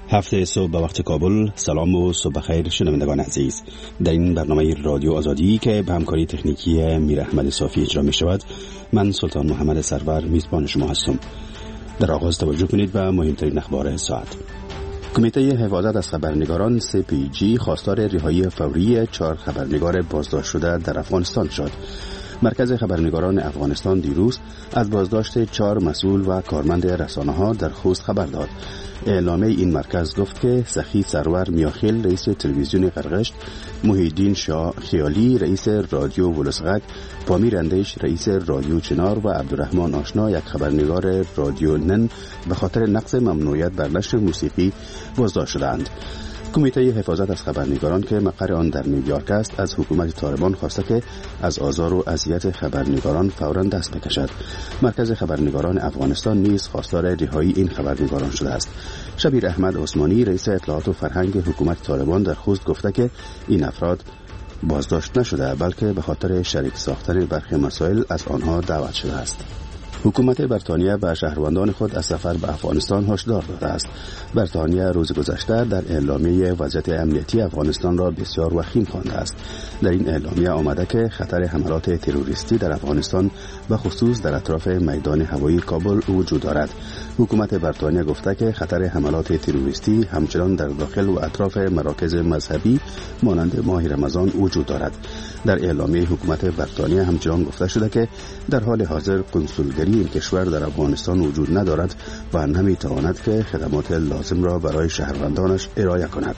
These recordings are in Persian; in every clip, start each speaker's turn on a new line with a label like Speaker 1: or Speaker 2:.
Speaker 1: هفته صبح به وقت کابل. سلام و صبح خیر شنوندگان عزیز. در این برنامه رادیو آزادی که به همکاری تکنیکی میر احمد صافی اجرا می شود، من سلطان محمد سرور میزبان شما هستم. در آغاز توجه کنید به مهمترین اخبار ساعت. کمیته حفاظت از خبرنگاران CPG خواستار رهایی فوری 4 خبرنگار بازداشت شده در افغانستان شد. مرکز خبرنگاران افغانستان دیروز از بازداشت 4 مسئول و کارمند رسانه‌ها در خوست خبر داد. اعلامیه این مرکز گفت که سخی سرور میاخیل رئیس تلویزیون قرقشت، محیدین شاه خیالی رئیس رادیو ولسغک، پامیر اندیش رئیس رادیو چنار و عبدالرحمن آشنا یک خبرنگار رادیو نن به خاطر نقض ممنوعیت بر نشر موسیقی بازداشت شدند. کمیته حفاظت از خبرنگاران که مقر آن در نیویورک است از حکومت طالبان خواسته که از آزار و اذیت خبرنگاران فوراً دست بکشد. مرکز خبرنگاران افغانستان نیز خواستار رهایی این خبرنگاران شده است. شبیر احمد عثمانی رئیس اطلاعات و فرهنگ حکومت طالبان در خوست گفته که این افراد بازداشت نشده بلکه به خاطر شریک ساختن برخی مسائل از آنها دعوت شده است. حکومت بریتانیا به شهروندان خود از سفر به افغانستان هشدار داده است. بریتانیا روز گذشته در اعلامیه وضعیت امنیتی افغانستان را بسیار وخیم خوانده است. در این اعلامیه آمده که خطر حملات تروریستی در افغانستان به خصوص در اطراف میدان هوایی کابل وجود دارد. حکومت بریتانیا گفته که خطر حملات تروریستی همچنان در داخل و اطراف مراکز مذهبی مانند ماه رمضان وجود دارد. در اعلامیه حکومت بریتانیا همچنان گفته شده که در حال حاضر کنسولگری این کشور در افغانستان وجود ندارد و نمیتواند که خدمات لازم را برای شهروندانش ارائه کند.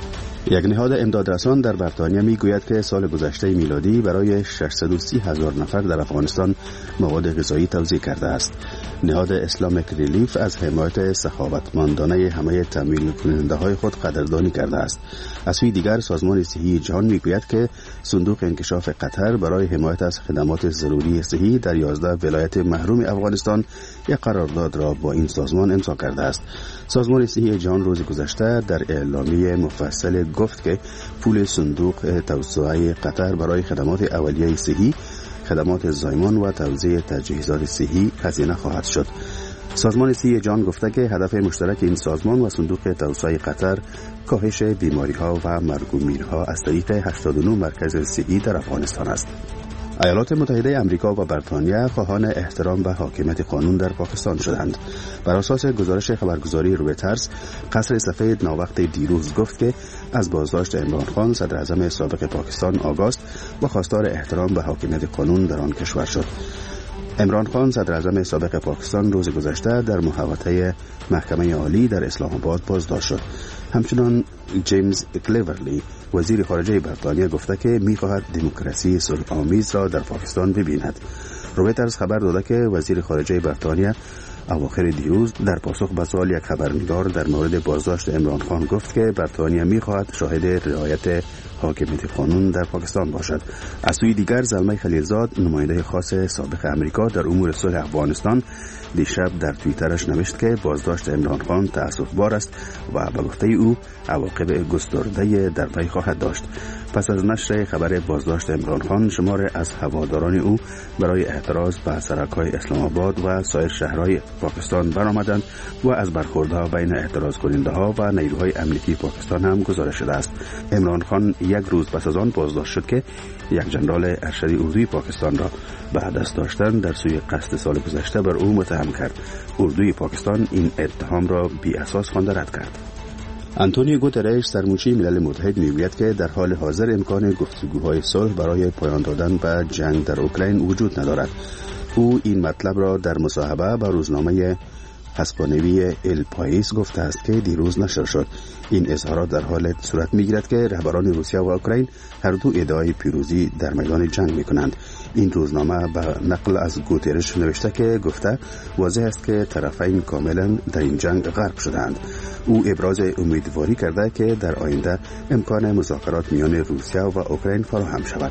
Speaker 1: یک نهاد امدادرسان در بریتانیا میگوید که سال گذشته میلادی برای 630,000 نفر در افغانستان مواد غذایی توزیع کرده است. نهاد اسلامیک ریلیف از حمایت سخاوتمندانه همه تامین کننده های خود قدردانی کرده است. از سوی دیگر سازمان صحی جهان میگوید که صندوق انکشاف قطر برای حمایت از خدمات ضروری صحی در 11 ولایت محروم افغانستان یک قرارداد را با این سازمان امضا کرده است. سازمان صحی جهان روز گذشته در اعلامیه مفصل گفت که پول صندوق توسعه قطر برای خدمات اولیه صحی، خدمات زایمان و توزیع تجهیزات صحی هزینه خواهد شد. سازمان صحی جهان گفته که هدف مشترک این سازمان و صندوق توسعه قطر کاهش بیماری‌ها و مرگ و میرها از طریق 89 مرکز صحی در افغانستان است. ایالات متحده آمریکا و بریتانیا خواهان احترام به حاکمیت قانون در پاکستان شدند. بر اساس گزارش خبرگزاری رویترز، قصر سفید ناوقت دیروز گفت که از بازداشت عمران خان صدر اعظم سابق پاکستان آگاست و خواستار احترام به حاکمیت قانون در آن کشور شد. عمران خان صدر اعظم سابق پاکستان روز گذشته در محوطه محکمه عالی در اسلام آباد بازداشت شد. همچنان جیمز کلیورلی وزیر خارجه بریتانیا گفته که می‌خواهد دموکراسی صلح‌آمیز را در پاکستان ببیند. رویترز خبر داده که وزیر خارجه بریتانیا اواخر دیروز در پاسخ به سوال یک خبرنگار در مورد بازداشت عمران خان گفت که بریتانیا می‌خواهد شاهد رعایت حاکمیت قانون در پاکستان باشد. از سوی دیگر زلمه خلیلزاد نماینده خاص سابق امریکا در امور صلح افغانستان دیشب در توییترش نوشت که بازداشت عمران خان تأسف‌بار است و به گفته او عواقب گسترده در پی خواهد داشت. پس از نشر خبر بازداشت عمران خان، شمار از هواداران او برای اعتراض به سرک‌های اسلام آباد و سایر شهرهای پاکستان برآمدند و از برخوردها بین اعتراض کننده‌ها و نیروهای امنیتی پاکستان هم گزارش شده است. عمران خان یک روز پس از آن بازداشت شد که یک جنرال ارشد اردوی پاکستان را به دست داشتن در سوی قصد سال گذشته بر او متهم کرد. اردوی پاکستان این اتهام را بی اساس خوانده رد کرد. آنتونیو گوترش سرمنشی ملل متحد میگوید که در حال حاضر امکان گفتگوهای صلح برای پایان دادن به جنگ در اوکراین وجود ندارد. او این مطلب را در مصاحبه با روزنامه اسپانیایی ال پایس گفته است که دیروز نشر شد. این اظهارات در حال صورت میگیرد که رهبران روسیه و اوکراین هر دو ادعای پیروزی در میدان جنگ میکنند. این روزنامه به نقل از گوترش نوشته که گفته واضح است که طرفین کاملا در این جنگ غرق شدند. او ابراز امیدواری کرده که در آینده امکان مذاکرات میان روسیه و اوکراین فراهم شود.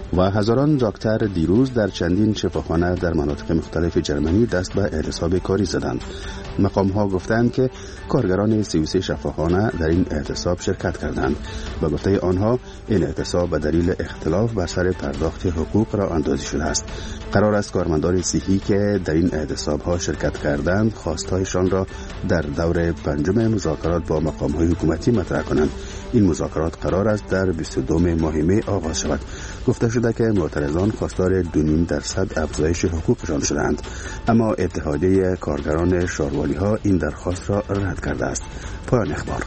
Speaker 1: و هزاران دکتر دیروز در چندین شفاخانه در مناطق مختلف جرمنی دست به اعتصاب کاری زدند. مقام‌ها گفتند که کارگران 33 شفاخانه در این اعتصاب شرکت کردند و گفته آنها این اعتصاب به دلیل اختلاف بر سر پرداخت حقوق را اندازی شده است. قرار است کارمندان صحی که در این اعتصاب‌ها شرکت کردند خواستهایشان را در دور پنجم مذاکرات با مقام‌های حکومتی مطرح کنند. این مذاکرات قرار است در 22 ماه می آغاز شود. گفته شده که معترضان خواستار 2.5% افزایش حقوقشان شدند، اما اتحادیه کارگران شاروالی‌ها این درخواست را رد کرده است. پایان اخبار.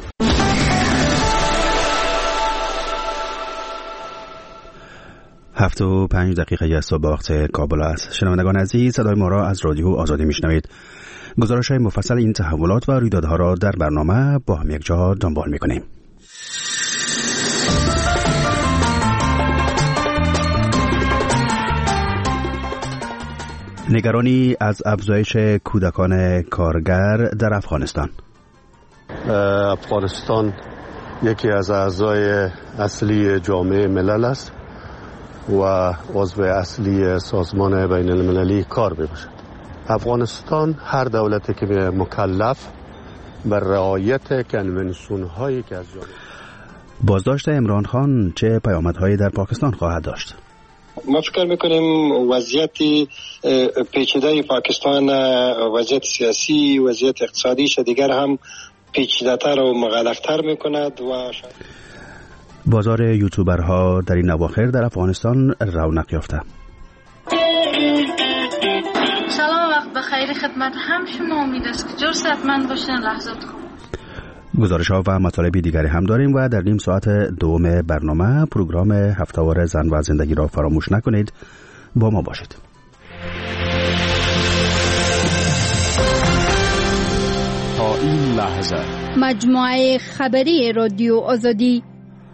Speaker 1: هفت و 5 دقیقه صبح وقت کابل است. شنوندگان عزیز، صدای ما را از رادیو آزادی میشنوید. گزارش‌های مفصل این تحولات و رویدادها را در برنامه با هم یک جا دنبال می‌کنیم. نگرانی از افزایش کودکان کارگر در افغانستان.
Speaker 2: افغانستان یکی از اعضای اصلی جامعه ملل است و عضو اصلی سازمان بین المللی کار میباشد. افغانستان هر دولتی که مکلف بر رعایت کنونسیون هایی که از جامعه
Speaker 1: بازداشت عمران خان چه پیامدهایی در پاکستان خواهد داشت؟
Speaker 3: ما فکر میکنیم وضعیت پیچیده پاکستان، وضعیت سیاسی، وضعیت اقتصادیش دیگر هم پیچیده‌تر و مغلق‌تر میکند و
Speaker 1: بازار یوتیوبرها در این اواخر در افغانستان رونق یافته.
Speaker 4: سلام، وقت بخیر خدمت هم شما. امید است که جور صحتمند باشین. لحظات خوب.
Speaker 1: گزارش‌ها و مطالب دیگری هم داریم و در نیم ساعت دوم برنامه پروگرام هفته‌وار زن و زندگی را فراموش نکنید. با ما باشید.
Speaker 5: تا این لحظه
Speaker 6: مجموعه خبری رادیو آزادی.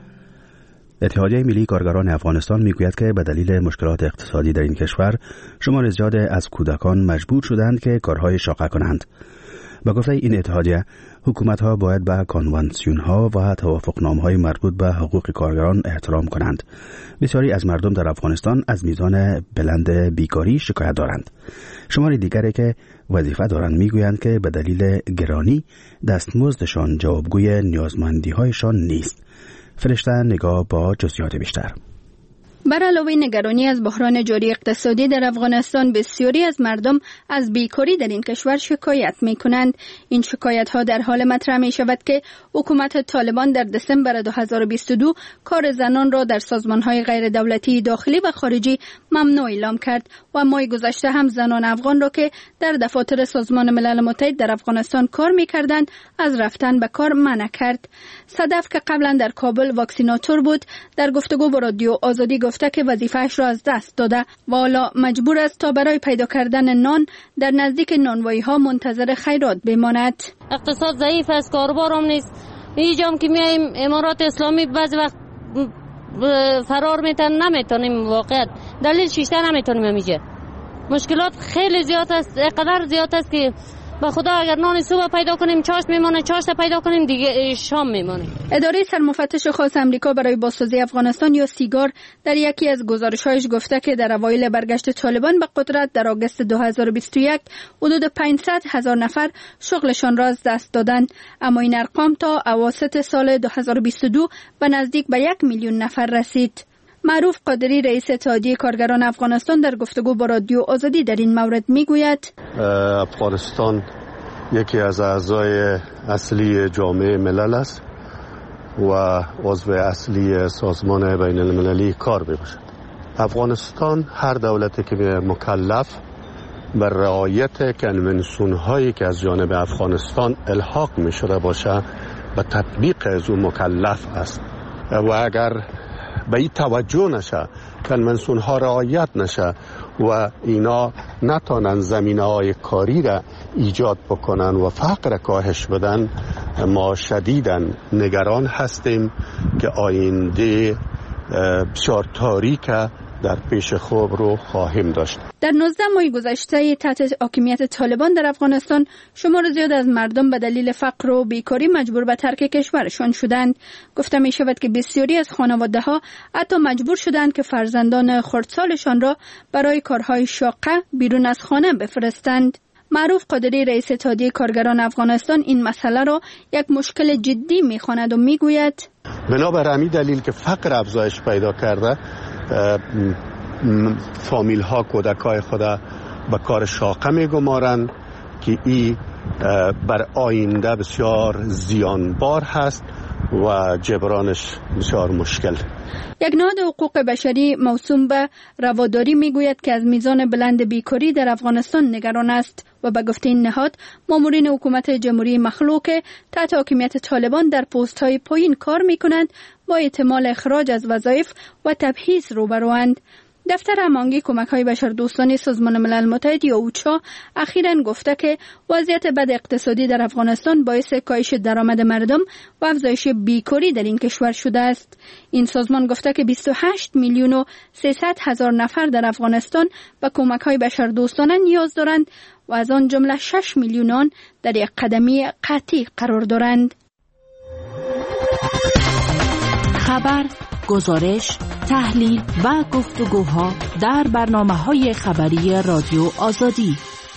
Speaker 1: اتحادیه ملی کارگران افغانستان میگوید که به دلیل مشکلات اقتصادی در این کشور شمار زیاد از کودکان مجبور شدند که کارهای شاقه کنند. با گفته این اتحادیه، حکومت‌ها باید به کنوانسیون‌ها و توافقنامه‌های مربوط به حقوق کارگران احترام کنند. بسیاری از مردم در افغانستان از میزان بلند بیکاری شکایت دارند. شمار دیگری که وظیفه دارند میگویند که به دلیل گرانی دستمزدشان جوابگوی نیازمندی‌هایشان نیست. فرشته نگاه با جزئیات بیشتر.
Speaker 6: بر علاوه نگرانی از بحران جاری اقتصادی در افغانستان، بسیاری از مردم از بیکاری در این کشور شکایت می کنند. این شکایت ها در حال مطرح می شود که حکومت طالبان در دسامبر 2022 کار زنان را در سازمان های غیر دولتی داخلی و خارجی ممنوع اعلام کرد و ماه گذشته هم زنان افغان را که در دفاتر سازمان ملل متحد در افغانستان کار می کردند از رفتن به کار منع کرد. صدف که قبلا در کابل واکسیناتور بود، در گفتگو با رادیو آزادی گفته که وظیفه‌اش را از دست داده و حالا مجبور است تا برای پیدا کردن نان در نزدیک نانوایی‌ها منتظر خیرات بماند.
Speaker 7: اقتصاد ضعیف است، کاروبار هم نیست. اینجا که میایم امارات اسلامی بعضی وقت فرار نمیتونیم، واقعا دلیل شیشته نمیتونیم. اینجا مشکلات خیلی زیاد است، قدر زیاد است که به خدا اگر نان صبح پیدا کنیم چاشت میمونه، چاشت پیدا کنیم دیگه شام میمونه.
Speaker 6: اداره سرمفتش خاص امریکا برای بازسازی افغانستان یا سیگار در یکی از گزارش‌هایش گفته که در اوایل برگشت طالبان به قدرت در آگوست 2021 حدود 500,000 نفر شغلشان را از دست دادند، اما این ارقام تا اواسط سال 2022 به نزدیک به 1,000,000 نفر رسید. معروف قادری رئیس اتحادیه کارگران افغانستان در گفتگو با رادیو آزادی در این مورد میگوید
Speaker 2: افغانستان یکی از اعضای اصلی جامعه ملل است و عضو اصلی سازمان بین المللی کار میباشد. افغانستان هر دولتی که مکلف بر رعایت کنونسیون هایی که از جانب افغانستان الحاق می شده باشه به تطبیق از اون مکلف است و اگر به این توجه نشه، کنونسیون ها رعایت نشه و اینا نتونن زمینه های کاری را ایجاد بکنن و فقر کاهش بدن، ما شدیداً نگران هستیم که آینده بسیار تاریک در پیش خوب رو خواهیم داشت.
Speaker 6: در 19 ماه گذشته تحت حاکمیت طالبان در افغانستان شمار زیاد از مردم به دلیل فقر و بیکاری مجبور به ترک کشورشان شدند. گفته می شود که بسیاری از خانواده ها حتی مجبور شدند که فرزندان خردسالشان را برای کارهای شاقه بیرون از خانه بفرستند. معروف قادری رئیس اتحادیه کارگران افغانستان این مسئله را یک مشکل جدی می‌خواند و میگوید
Speaker 2: بنابر همین دلیل که فقر افزایش پیدا کرده، فامیل ها کودکای خود به کار شاقه میگمارند که این بر آینده بسیار زیانبار هست و جبرانش بسیار مشکل.
Speaker 6: یک نهاد حقوق بشری موسوم به رواداری میگوید که از میزان بلند بیکاری در افغانستان نگران است و به گفته این نهاد مامورین حکومت جمهوری مخلوع تحت حاکمیت طالبان در پست های پایین کار میکنند با احتمال اخراج از وظایف و تبعیض روبروند. دفتر هماهنگی کمک‌های بشردوستانه سازمان ملل متحد یا اوچا اخیراً گفته که وضعیت بد اقتصادی در افغانستان باعث کاهش درآمد مردم و افزایش بیکاری در این کشور شده است. این سازمان گفته که 28 میلیون و 300 هزار نفر در افغانستان به کمک‌های بشردوستانه نیاز دارند و از آن جمله 6 میلیون آن در یک قدمی قطعی قرار دارند.
Speaker 8: خبر، گزارش، تحلیل و گفتگوها در برنامه‌های خبری رادیو آزادی.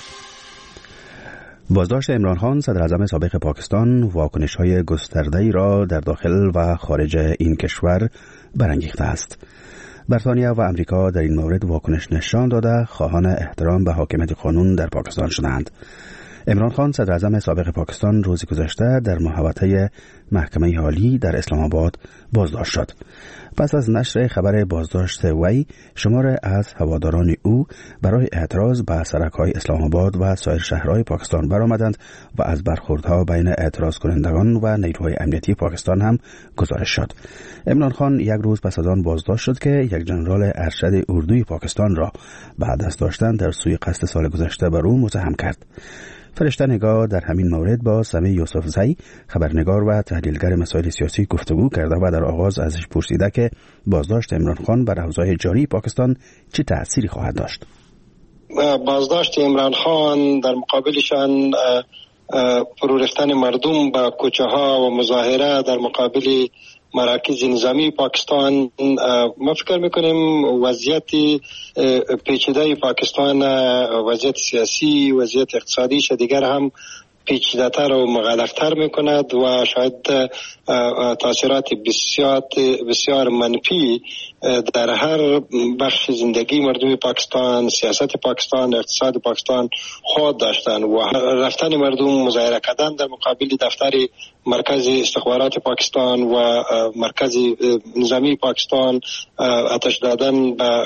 Speaker 1: بازداشت عمران خان صدراعظم سابق پاکستان واکنش‌های گسترده‌ای را در داخل و خارج این کشور برانگیخته است. بریتانیا و امریکا در این مورد واکنش نشان داده خواهان احترام به حاکمیت قانون در پاکستان شدند. عمران خان صدراعظم سابق پاکستان روز گذشته در محوطه محکمه عالی در اسلام آباد بازداشت شد. پس از نشر خبر بازداشت وی، شمار از هواداران او برای اعتراض به سرک‌های اسلام آباد و سایر شهرهای پاکستان برآمدند و از برخوردها بین اعتراض کنندگان و نیروهای امنیتی پاکستان هم گزارش شد. عمران خان یک روز پس از آن بازداشت شد که یک ژنرال ارشد اردوی پاکستان را بعد از داشتن در سوی قصد سال گذشته بر او متهم کرد. فرشته نگاه در همین مورد با سمی یوسفزئی، خبرنگار و تحلیلگر مسائل سیاسی گفتگو کرده و در آغاز ازش پرسیده که بازداشت عمران خان بر اوضاع جاری پاکستان چه تأثیری خواهد داشت.
Speaker 3: بازداشت عمران خان در مقابلشان فرو رفتن مردم به کوچه ها و مظاهره در مقابل مراکز نظامی پاکستان، ما فکر میکنیم وضعیت پیچیده پاکستان، وضعیت سیاسی، وضعیت اقتصادیش دیگر هم پیچیده‌تر و مغلق‌تر میکند و شاید تاثیرات بسیار منفی در هر بخش زندگی مردم پاکستان، سیاست پاکستان، اقتصاد پاکستان خواهد داشتند و رفتن مردم مظاهره کردن در مقابل دفتر مرکز استخبارات پاکستان و مرکز نظامی پاکستان، آتش دادن به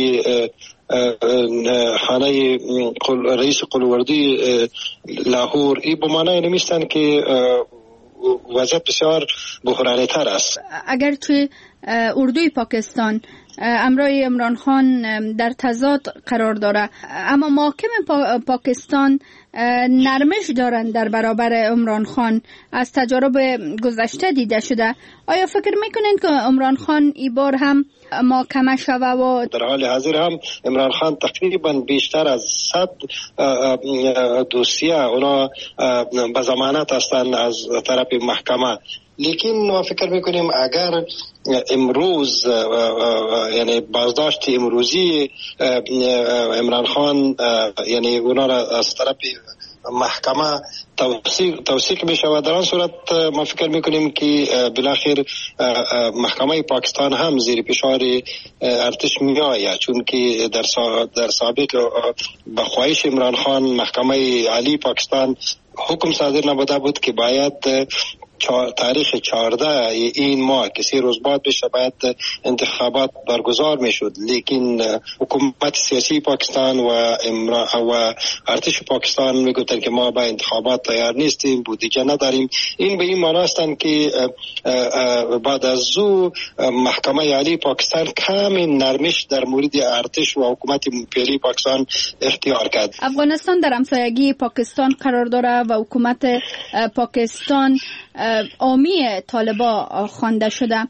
Speaker 3: خانه رئیس قلووردی لاهور، این به معنای نمیستند که وضعیت بسیار بحرانی تر است.
Speaker 6: اگرچه اردوی پاکستان امرای عمران خان در تضاد قرار داره، اما محاکم پاکستان نرمش دارند در برابر عمران خان. از تجارب گذشته دیده شده. آیا فکر میکنین که عمران خان این بار هم محاکمه شوه؟ و
Speaker 3: در حال حاضر هم عمران خان تقریبا بیشتر از 100 دوسیه اونا به ضمانت هستند از طرف محکمه. لیکن ما فکر میکنیم اگر امروز یعنی بازداشت امروزی عمران خان یعنی اونا را از طرف محکمه توثیق بشه و در آن صورت ما فکر میکنیم که بالاخره محکمه پاکستان هم زیر فشار ارتش می آید، چون که در سابق به خواهش عمران خان محکمه عالی پاکستان حکم صادر نبوده بود که باید تاریخ 14 این ماه که 3 روز بعد بشه باید انتخابات برگزار میشد، لیکن حکومت سیاسی پاکستان و ارتش پاکستان میگفتن که ما با انتخابات تیار نیستیم، بودجه نداریم. این به این معنی هستند که بعد از او محکمه عالی پاکستان کمی نرمش در مورد ارتش و حکومت فعلی پاکستان اختیار کرد.
Speaker 6: افغانستان در همسایگی پاکستان قرار داره و حکومت پاکستان حامی طالبان خوانده شده.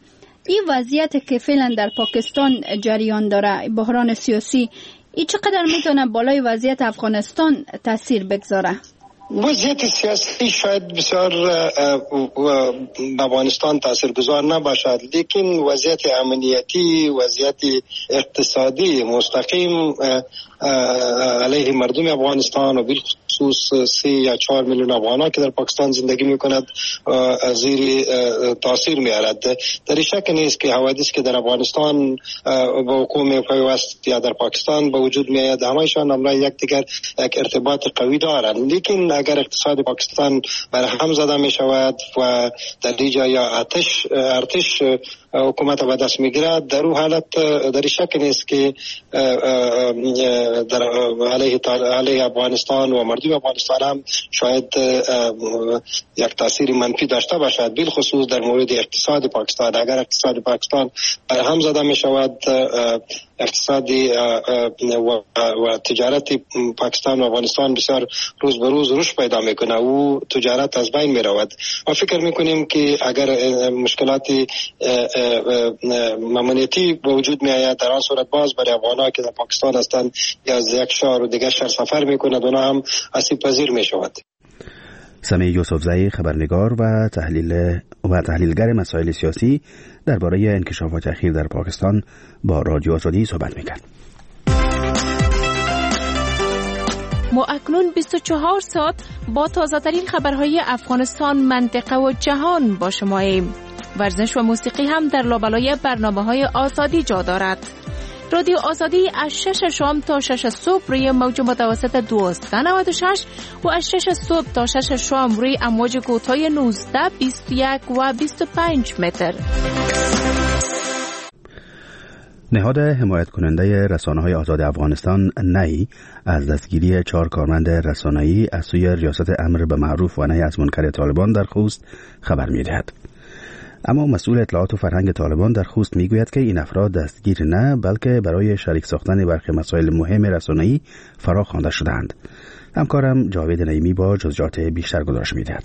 Speaker 6: این وضعیت که فعلا در پاکستان جریان داره، بحران سیاسی، این چقدر میتونه بالای وضعیت افغانستان تاثیر بگذاره؟
Speaker 3: وضعیت سیاسی شاید بسیار افغانستان تاثیرگذار نباشد، لیکن وضعیت امنیتی، وضعیت اقتصادی مستقیم علیه مردم افغانستان و بالخصوص 3 یا 4 میلیون افغانان که در پاکستان زندگی میکند زیر تاثیر میارد. در شک نیست که حوادث که در افغانستان با حکومت پیوست یا در پاکستان به وجود میاد، همایشان همراه یکدیگر یک ارتباط قوی دارند. لیکن اگر اقتصاد پاکستان برهم زده می شود و در اینجا یا ارتش حکومت به دست میگیرد، در اون حالت در شک نیست که در علیه افغانستان و مردم افغانستان هم شاید یک تاثیر منفی داشته باشد، بالخصوص در مورد اقتصاد پاکستان. اگر اقتصاد پاکستان برهم زده می شود، اقتصادی و تجارت پاکستان و افغانستان بسیار روز به روز رشد پیدا میکنه و تجارت از بین می رود. ما فکر میکنیم که اگر مشکلات امنیتی به وجود می آید، در آن صورت باز برای افغانان که در پاکستان هستند یا از یک شهر و دیگر شهر سفر میکنند، اونا هم آسیب پذیر می شود.
Speaker 1: سمیع یوسفزئی، خبرنگار و تحلیلگر مسائل سیاسی، درباره انکشافات اخیر در پاکستان با رادیو آزادی صحبت می‌کرد.
Speaker 8: ما اکنون 24 ساعت با تازه‌ترین خبرهای افغانستان، منطقه و جهان با شماییم. ورزش و موسیقی هم در لابلای برنامه‌های آزادی جا دارد. رادیو آزادی از 6 شام تا 6 صبح روی موج متوسط 1296 و از 6 صبح تا 6 شام روی امواج کوتاه 19، 21 و 25 متر.
Speaker 1: نهاد حمایت کننده رسانه‌های آزاد افغانستان نی از دستگیری 4 کارمند رسانه‌ای از سوی ریاست امر به معروف و نهی از منکر طالبان در خوست خبر می‌دهد. اما مسئول اطلاعات و فرهنگ طالبان در خوست میگوید که این افراد دستگیر نه، بلکه برای شریک ساختن برخی مسائل مهم رسانه‌ای فرا خوانده شدند. همکارم جاوید نعیمی با جزئیات بیشتر گزارش می‌دهد.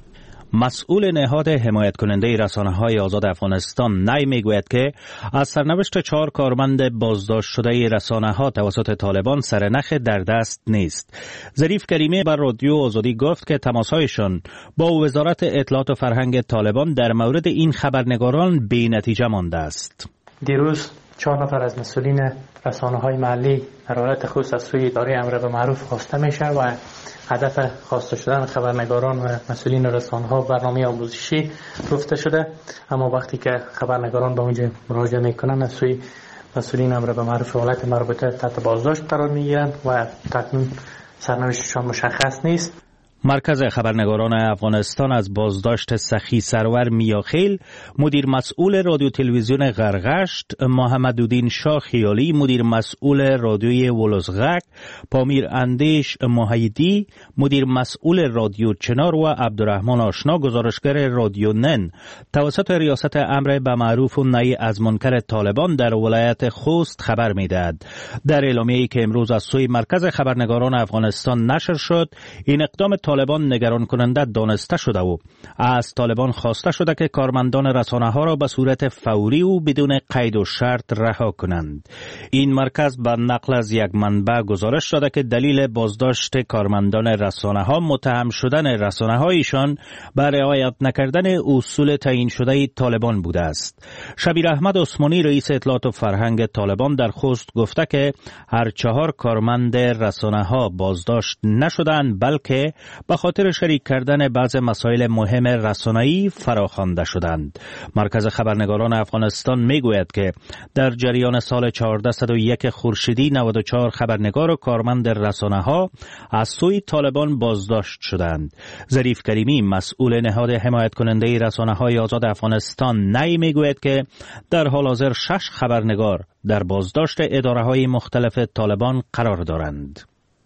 Speaker 9: مسئول نهاد حمایت کننده رسانه‌های آزاد افغانستان نی میگوید که از سرنوشت 4 کارمند بازداشت شده رسانه‌ها توسط طالبان سرنخ در دست نیست. ظریف کریمی بر رادیو آزادی گفت که تماس‌هایشان با وزارت اطلاعات و فرهنگ طالبان در مورد این خبرنگاران بی‌نتیجه مانده است.
Speaker 10: دیروز 4 نفر از مسئولین رسانه‌های محلی در ولایت خوست از سوی اداره امر به معروف خواسته میشه و هدف خواسته شدن خبرنگاران و مسئولین رسانه‌ها برنامه آموزشی گفته شده، اما وقتی که خبرنگاران به اونجا مراجعه میکنن از سوی مسئولین امر به معروف ولایت مربوطه تحت بازداشت قرار میگیرن و تکنون سرنوشتشان مشخص نیست.
Speaker 9: مرکز خبرنگاران افغانستان از بازداشت سخی سرور میاخیل، مدیر مسئول رادیو تلویزیون غرغشت، محمدالدین شاه خیالی، مدیر مسئول رادیوی ولوزغک، پامیر اندیش محیدی، مدیر مسئول رادیو چنار و عبدالرحمن آشنا، گزارشگر رادیو نن، توسط ریاست امر به معروف و نهی از منکر طالبان در ولایت خوست خبر میدهد. در اعلامیه‌ای که امروز از سوی مرکز خبرنگاران افغانستان نشر شد، این اقدام طالبان نگران کننده دانسته شده و از طالبان خواسته شده که کارمندان رسانه‌ها را به صورت فوری و بدون قید و شرط رها کنند. این مرکز به نقل از یک منبع گزارش داده که دلیل بازداشت کارمندان رسانه‌ها متهم شدن رسانه‌هایشان به رعایت نکردن اصول تعیین شده طالبان بوده است. شبیر احمد عثمانی، رئیس اطلاعات و فرهنگ طالبان در خوست گفته که هر 4 کارمند رسانه‌ها بازداشت نشدند، بلکه به خاطر شریک کردن بعض مسائل مهم رسانه‌ای فراخوانده شدند. مرکز خبرنگاران افغانستان میگوید که در جریان سال 1401 خورشیدی 94 خبرنگار و کارمند رسانه‌ها از سوی طالبان بازداشت شدند. ظریف کریمی، مسئول نهاد حمایت کننده رسانه‌های آزاد افغانستان نی میگوید که در حال حاضر 6 خبرنگار در بازداشت اداره‌های مختلف طالبان قرار دارند.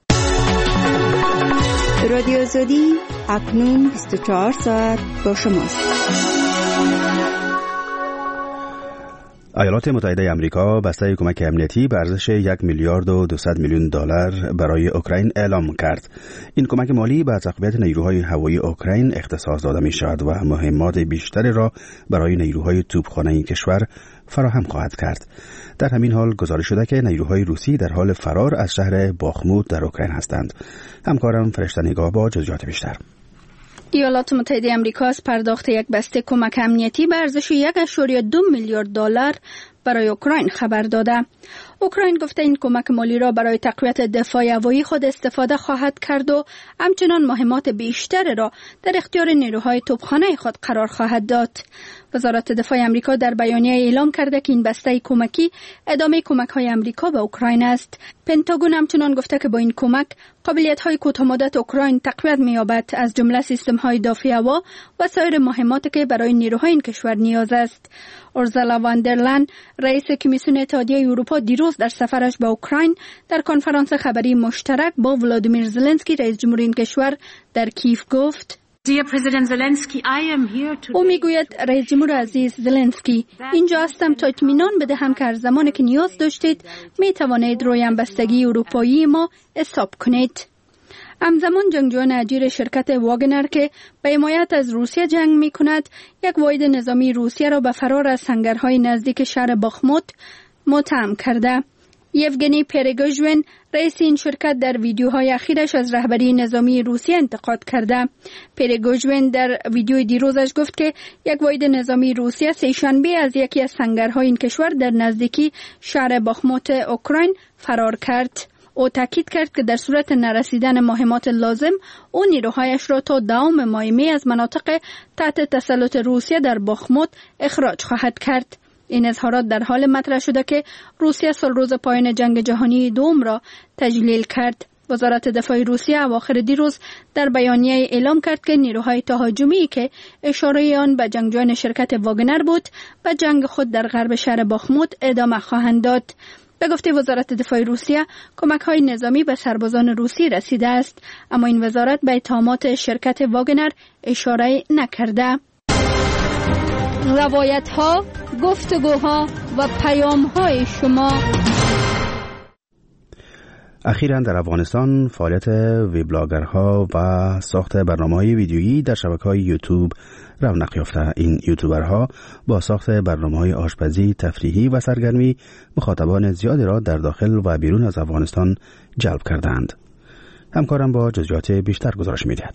Speaker 6: رادیو آزادی اکنون 24 ساعت با شماست.
Speaker 1: ایالات متحده آمریکا بسته کمک امنیتی به ارزش 1 میلیارد و 200 میلیون دلار برای اوکراین اعلام کرد. این کمک مالی به تقویت نیروهای هوایی اوکراین اختصاص داده می شود و مهمات بیشتری را برای نیروهای توپخانه کشور فراهم خواهد کرد. در همین حال گزارش شده که نیروهای روسی در حال فرار از شهر باخموت در اوکراین هستند. همکارم فرشته نگاه با جزئیات بیشتر.
Speaker 6: ایالات متحده آمریکا از پرداخت یک بسته کمک امنیتی به ارزش 1.2 میلیارد دلار برای اوکراین خبر داده. اوکراین گفته این کمک مالی را برای تقویت دفاع هوایی خود استفاده خواهد کرد و همچنان مهمات بیشتر را در اختیار نیروهای توپخانه خود قرار خواهد داد. وزارت دفاع آمریکا در بیانیه اعلام کرده که این بسته کمکی ادامه کمک‌های آمریکا به اوکراین است. پنتاگون همچنان گفته که با این کمک قابلیت‌های کوتاه‌مدت اوکراین تقویت می‌یابد، از جمله سیستم‌های دافع هوا و سایر مهماتی که برای نیروهای این کشور نیاز است. اورسولا واندرلن، رئیس کمیسیون اتحادیه اروپا، دیروز در سفرش به اوکراین در کنفرانس خبری مشترک با ولادیمیر زلنسکی رئیس جمهوری این کشور در کیف گفت: او میگوید رئیس جمهور عزیز زلنسکی، اینجا هستم تا اطمینان بدهم که هر زمانی که نیاز داشتید می توانید روی همبستگی اروپایی ما حساب کنید. همزمان جنگجویان اجیر شرکت واگنر که به حمایت از روسیه جنگ می کند، یک واحد نظامی روسیه را به فرار از سنگرهای نزدیک شهر باخموت متهم کرده. یوگنی پریگوژین، رئیس این شرکت، در ویدیوهای اخیرش از رهبری نظامی روسیه انتقاد کرده. پریگوژین در ویدیوی دیروزش گفت که یک واحد نظامی روسیه سه‌شنبه از یکی از سنگرهای این کشور در نزدیکی شهر باخموت اوکراین فرار کرد. او تاکید کرد که در صورت نرسیدن مهمات لازم، او نیروهایش را تا 10 ماه می از مناطق تحت تسلط روسیه در باخموت اخراج خواهد کرد. این اظهارات در حال مطرح شده که روسیه سال روز پایان جنگ جهانی دوم را تجلیل کرد. وزارت دفاع روسیه اواخر دیروز در بیانیه اعلام کرد که نیروهای تهاجمی که اشاره آن به جنگجویان شرکت واگنر بود و جنگ خود در غرب شهر باخموت ادامه خواهند داد. به گفته وزارت دفاع روسیه، کمک‌های نظامی به سربازان روسی رسیده است، اما این وزارت به اتهامات شرکت واگنر اشاره نکرده. روایت‌ها، گفتگوها و پیام‌های شما.
Speaker 1: اخیراً در افغانستان فعالیت وبلاگرها و ساخت برنامه‌های ویدیویی در شبکه‌های یوتیوب رونق یافته. این یوتیوبرها با ساخت برنامه‌های آشپزی، تفریحی و سرگرمی مخاطبان زیادی را در داخل و بیرون از افغانستان جلب کردند. همکارم با جزئیات بیشتر گزارش می‌دهد.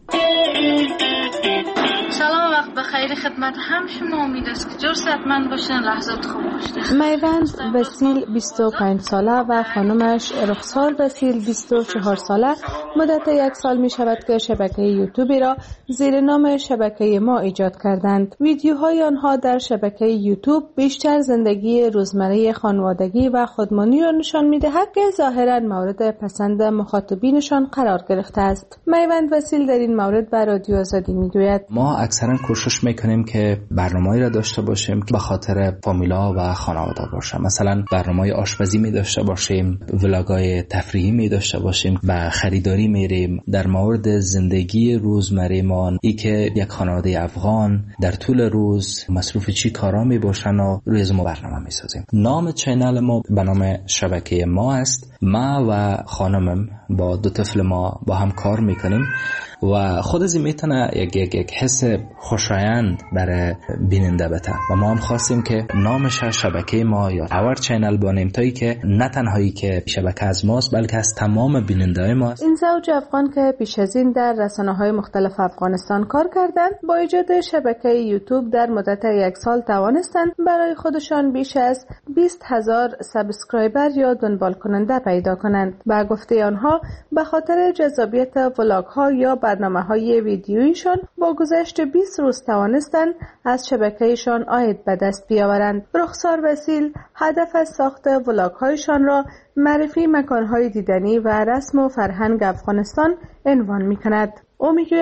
Speaker 4: سلام، وقت بخیر خدمت هم شما. امید است که جور صحتمند باشین، لحظات خوب باشین.
Speaker 11: میوند وسیل 25 ساله و خانمش رخسار وسیل 24 ساله مدت 1 سال می شود که شبکه یوتیوبی را زیر نام شبکه ما ایجاد کردند. ویدیوهای آنها در شبکه یوتیوب بیشتر زندگی روزمره خانوادگی و خودمانی را نشان می دهد که ظاهرا مورد پسند مخاطبینشان قرار گرفته است. میوند وسیل در این مورد به رادیو آزادی می گوید:
Speaker 12: ما اکثرا کوشش میکنیم که برنامه‌ای را داشته باشیم که به خاطر فامیلا و خانواده باشه. مثلا برنامه‌های آشپزی می داشته باشیم، ولاگ‌های تفریحی می داشته باشیم، به خریداری میریم، در مورد زندگی روزمره ما، ای که یک خانواده افغان در طول روز مصروف چی کارا می باشن و روی از ما برنامه می سازیم. نام چینل ما به نام شبکه ما است. ما و خانمم با 2 طفل ما با هم کار میکنیم و خود از این میتونه یک حس خوشایند برای بیننده بده و ما هم خواستیم که نامش شبکه ما یا اور چینل بانیم، تایی که نه تنهایی که شبکه از ماست بلکه از تمام بیننده ماست.
Speaker 11: این زوج افغان که پیش از این در رسانه‌های مختلف افغانستان کار کردند، با ایجاد شبکه یوتیوب در مدت 1 سال توانستند برای خودشان بیش از 20,000 سابسکرایبر یا دنبال کننده پیدا کنند. با گفته آنها به خاطر جذابیت ولاگ‌ها یا برنامه‌های ویدیوییشان با گذشت 20 روز توانستند از شبکه‌شان عاید به دست بیاورند. رخسار وسیل هدف از ساخت ولاگ‌هایشان را معرفی مکان‌های دیدنی و رسم و فرهنگ افغانستان عنوان می‌کند. او می‌گوید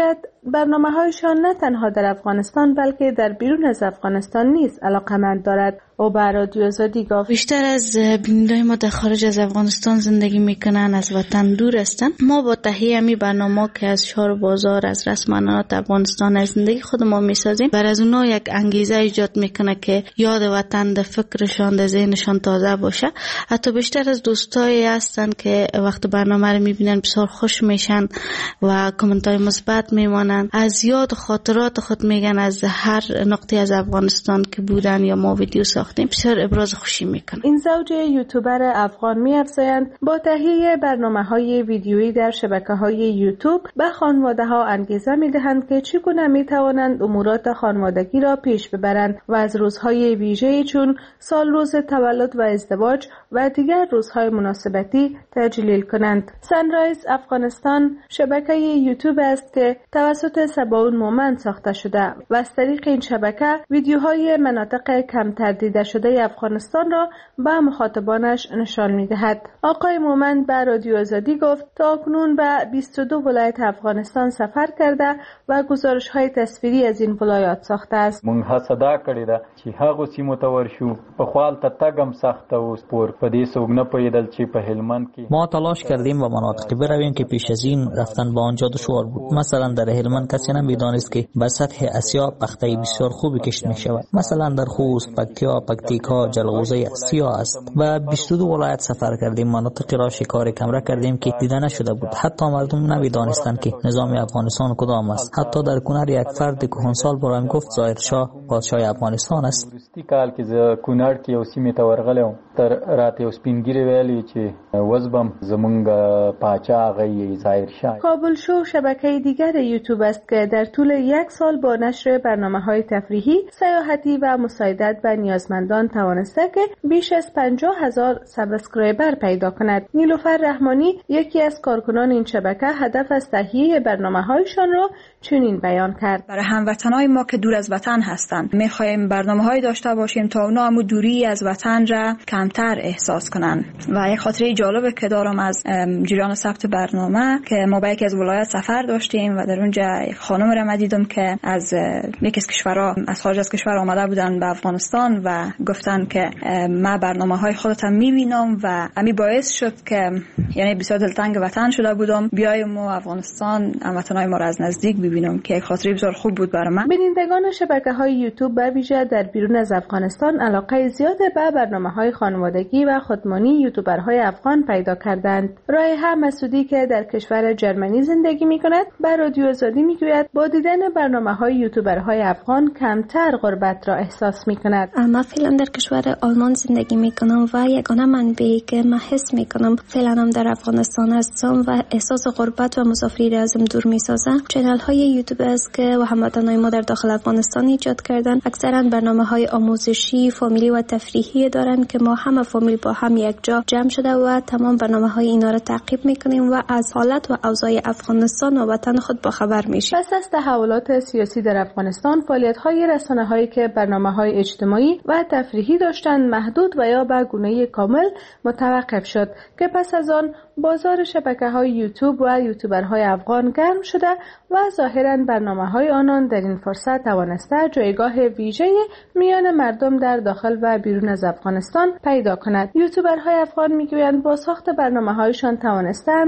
Speaker 11: برنامه‌هایشان نه تنها در افغانستان بلکه در بیرون از افغانستان نیز علاقه‌مند دارد. او به رادیو آزادی گفت
Speaker 13: بیشتر از بینندگان ما در خارج از افغانستان زندگی میکنن، از وطن دور هستن. ما با تهیه امی برنامه که از شهر بازار، از رسمانات افغانستان، از زندگی خود ما میسازیم، بر از اونا یک انگیزه ایجاد میکنه که یاد وطن در فکرشان، در ذهنشان تازه باشه. حتی بیشتر از دوستایی هستن که وقت برنامه رو میبینن بسیار خوش میشن و کامنت های مثبت میمانن، از یاد و خاطرات خود میگن، از هر نقطه از افغانستان که بودن یا ما ویدیو بسیار ابراز خوشی میکنن.
Speaker 11: این زوج یوتیوبر افغان می‌افزایند با تهیه برنامه‌های ویدیویی در شبکه‌های یوتیوب به خانواده‌ها انگیزه می‌دهند که چگونه می‌توانند امورات خانوادگی را پیش ببرند و از روزهای ویژه‌ای چون سال روز تولد و ازدواج و دیگر روزهای مناسبتی تجلیل کنند. سانرایز افغانستان شبکه یوتیوب است که توسط سباون مومند ساخته شده و از طریق این شبکه ویدیوهای مناطق کمتر دیده شده افغانستان را به مخاطبانش نشان می‌دهد. آقای مومند به رادیو آزادی گفت تا اکنون به 22 ولایت افغانستان سفر کرده و گزارش‌های تصویری از این ولایات ساخته است.
Speaker 14: مونږ هڅه دا کړې ده چې هغه سیمو ته ورشو په خپل ته تګم سخته او سپور په دې څوک نه پیدل چې په هلمند کې
Speaker 15: ما تلاش کردیم و مناطقی برویم که پیش از این رفتن به آنجا دشوار بود. مثلا در هلمند کسی نمی‌دانست که به سطح آسیا پخته بسیار خوبی کشت می‌شود. مثلا در خوست، پکتیکا، جلغوزه سیاه است و 22 ولایت سفر کردیم. مناطقی را شکار کمره کردیم که دیده نشده بود. حتی مردم نمی‌دانستند که نظام افغانستان کدام است. حتی در کنر یک فرد کهنسال برایم گفت ظاهرشاه پادشاه افغانستان است.
Speaker 14: وروستي کال کې ز کونړ کې یو سیمه ته ورغلم تر راته یو سپینګری ویلي چې وزبم زمونږ پاچا غي ظاهرشاه.
Speaker 11: کابل شو شبکه دیگر یوتیوب است که در طول یک سال با نشر برنامه‌های تفریحی، سیاحتی و مساعدت به نیازمندان توانسته که بیش از 50,000 سابسکرایبر پیدا کند. نیلوفر رحمانی یکی از کارکنان این شبکه هدف از تهیه برنامه‌هایشان را چنین بیان کرد:
Speaker 16: برای هموطنان ما که دور از وطن هستند می‌خواهیم برنامه‌هایی داشته باشیم تا اونا هم دوری از وطن را کمتر احساس کنند. و یک خاطره جالبه که دارم از جریان ثبت برنامه که ما به یکی از ولایت سفر داشتیم و در اونجا یک خانم را دیدم که از یکی از کشورها از خارج از کشور آمده بودن به افغانستان و گفتن که ما برنامه‌های خودتم می‌بینم و همین باعث شد که یعنی بسیار دلتنگ وطن شده بودم بیایم و افغانستان هموطنان ما را از نزدیک ببینم که یک خاطره بسیار خوب بود برای من.
Speaker 11: بینندگان شبکه‌های یوتیوب به ویژه در بیرون از افغانستان علاقه زیاد به برنامه‌های خانوادگی و خودمانی یوتیوبرهای افغان پیدا کردند. رایحه مسعودی که در کشور جرمنی زندگی می‌کند به رادیو آزادی می‌گوید با دیدن برنامه‌های یوتیوبرهای افغان کمتر غربت را احساس می‌کند.
Speaker 17: من فعلا در کشور آلمان زندگی می‌کنم و یگانه منبعی که من حس می‌کنم فعلا هم در افغانستان هستم و احساس غربت و مسافری را ازم دور می‌سازه. چنل‌های یوتیوب است که هموطنان ما در داخل افغانستان ایجاد کردن. اکثرا برنامه‌های آموزشی، فامیلی و تفریحی دارند که ما همه فامیل با هم یک جا جمع شده و تمام برنامه‌های اینا را تعقیب می‌کنیم و از حالت و اوضاع افغانستان و وطن خود باخبر میشیم.
Speaker 11: پس از تحولات سیاسی در افغانستان، فعالیت‌های رسانه‌هایی که برنامه‌های اجتماعی و تفریحی داشتند محدود و یا به گونه کامل متوقف شد که پس از آن بازار شبکه‌های یوتیوب و یوتیوبرهای افغان گرم شده و ظاهراً برنامه‌های آنان در این فرصت توانسته جایگاه ویژه میان مردم در داخل و بیرون از افغانستان پیدا کند. یوتیوبرهای افغان میگویند با ساخت برنامه‌هایشان توانستند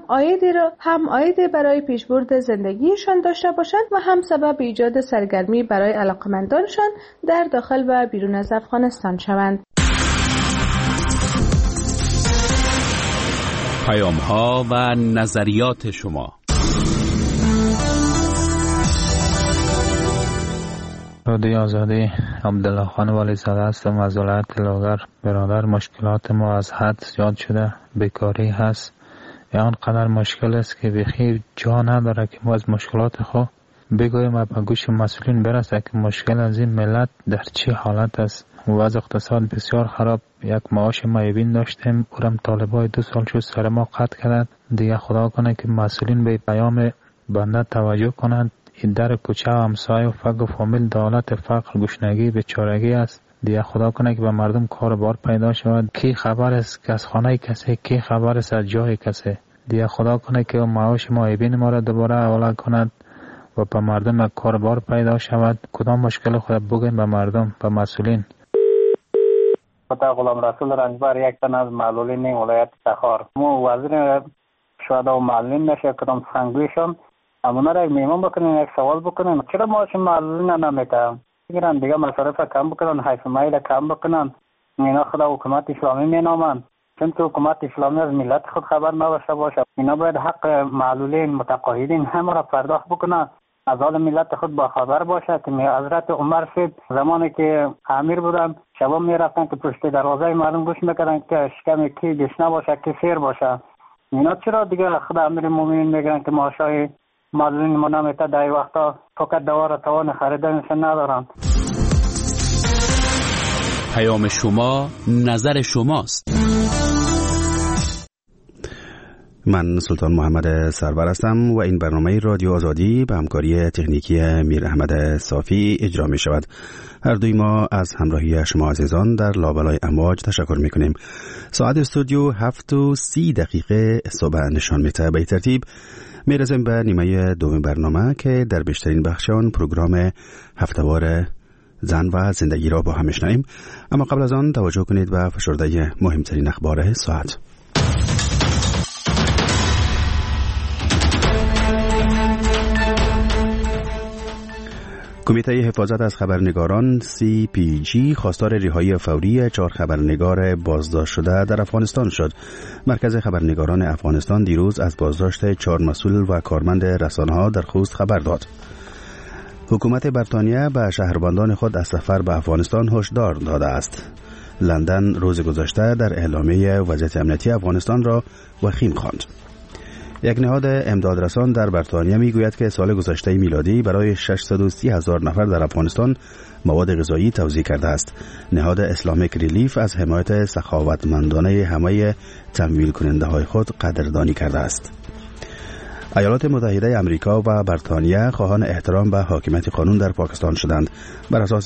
Speaker 11: هم عایدی برای پیشبرد زندگیشان داشته باشند و هم سبب ایجاد سرگرمی برای علاقمندانشان در داخل و بیرون از افغانستان شوند.
Speaker 5: پیام‌ها و نظریات شما.
Speaker 18: رادیو آزادی، عبدالله خان ولی زاده هستم از ولایت لاغر. برادر، مشکلات ما از حد زیاد شده، بیکاری هست، آنقدر مشکل است که بخیر جا نداره که ما از مشکلات خود بگویم و به گوش مسئولین برسه که مشکل از این ملت در چه حالت است. وضع اقتصاد بسیار خراب. یک معاش معیبین داشتیم، اورم طالبای 2 سال شد سر ما قطع کردند. دیگه خدا کنه که مسئولین به پیام بنده توجه کنند. این در کوچه و همسایه و فق و فامیل دولت فقر، گشنگی، بیچارگی است. دیگه خدا کنه که به مردم کار بار پیدا شود. کی خبر است که از خانه کسی، کی خبر است از جای کسی. دیگه خدا کنه که معاش معیبین ما را دوباره حواله کند و به مردم کاربار پیدا شود. کدام مشکل خود بگیم به مردم، به مسئولین.
Speaker 19: پتا غلام رسول رنجبر، یک تن از معلولین ولایت تخار. مو وزیر شهدا و معلولین نشه کدام سخنگویشان امونا را میمون بکنین، یک سوال بکنین چرا ماشین معلولین نمیتن بگیرن دیگه مصارف کم بکنن، حیث مایل کم بکنن. اینا خدا حکومت اسلامی مینامن، چون که حکومت اسلامی از ملت خود خبر نداشته باشه. اینا باید حق معلولین متقاعدین همه را پرداخت بکنن، از حال ملت خود با خبر باشه. که حضرت عمر شد زمانی که امیر بودن شبا میرفتن که پشت دروازه مردم گوش میکردن که شکم کی گشنه باشه کی سیر باشه. اینا چرا دیگه خدا امیر مومنین میگن که ماشای معلولین ما نمیته در وقتا فقط دوار توان خریدنشون ندارن.
Speaker 5: پیام شما نظر شماست.
Speaker 1: من سلطان محمد سرور هستم و این برنامه رادیو آزادی به همکاری تکنیکی میر احمد صافی اجرا می شود. هر دوی ما از همراهی شما عزیزان در لابلای امواج تشکر می کنیم. ساعت استودیو 7:30 صبح نشان می ده. به ترتیب می رسیم به نیمه دوم برنامه که در بیشترین بخش آن پروگرام هفتهوار زن و زندگی را با هم میشنویم. اما قبل از آن توجه کنید به فشرده مهمترین اخبار ساعت. کمیته حفاظت از خبرنگاران CPG خواستار رهایی فوری 4 خبرنگار بازداشت شده در افغانستان شد. مرکز خبرنگاران افغانستان دیروز از بازداشت 4 مسئول و کارمند رسانه‌ها در خوست خبر داد. حکومت بریتانیا به شهروندان خود از سفر به افغانستان هشدار داده است. لندن روز گذشته در اعلامیه وضعیت امنیتی افغانستان را وخیم خواند. یک نهاد امدادرسان در بریتانیا میگوید که سال گذشته میلادی برای 630,000 نفر در افغانستان مواد غذایی توزیع کرده است. نهاد اسلامیک ریلیف از حمایت سخاوتمندانه همه تمویل کننده های خود قدردانی کرده است. ایالات متحده آمریکا و بریتانیا خواهان احترام به حاکمیت قانون در پاکستان شدند. بر اساس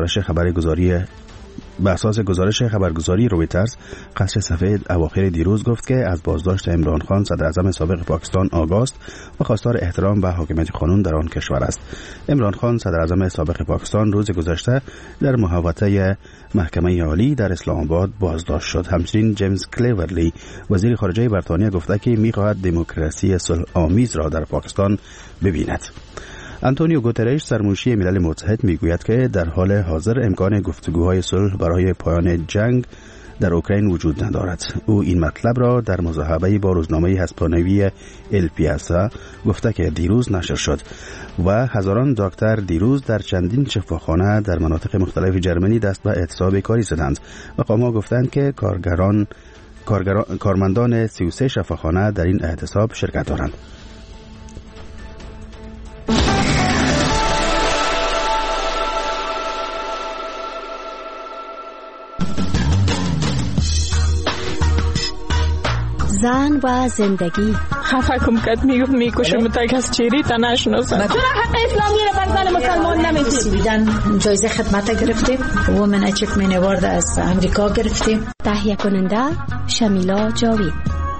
Speaker 1: گزارش خبرگزاری رویترز، قصر سفید اواخر دیروز گفت که از بازداشت عمران خان صدر اعظم سابق پاکستان آگاست و خواستار احترام به حاکمیت قانون در آن کشور است. عمران خان صدر اعظم سابق پاکستان روز گذشته در محوطه محکمه عالی در اسلام آباد بازداشت شد. همچنین جیمز کلیورلی وزیر خارجه بریتانیا گفته که می‌خواهد دموکراسی صلح آمیز را در پاکستان ببیند. آنتونیو گوترش سرمنشی ملل متحد میگوید که در حال حاضر امکان گفتگوهای صلح برای پایان جنگ در اوکراین وجود ندارد. او این مطلب را در مصاحبه‌ای با روزنامه اسپانیایی ال پیاسا گفته که دیروز نشر شد و هزاران دکتر دیروز در چندین شفاخانه در مناطق مختلف جرمنی دست به اعتصاب کاری زدند. مقام‌ها گفتند که کارمندان 33 شفاخانه در این اعتصاب شرکت دارند.
Speaker 20: زن و زندگی.
Speaker 8: خفه کم کد میکشم تا کس چیری تا نشناسم.
Speaker 20: چرا حق اسلامی را بر زن مسلمان نمیدید؟ جایزه خدمت گرفتیم. وومن اچیومنت اوارد از امریکا گرفتیم. تهیه کننده شمیلا جاوید.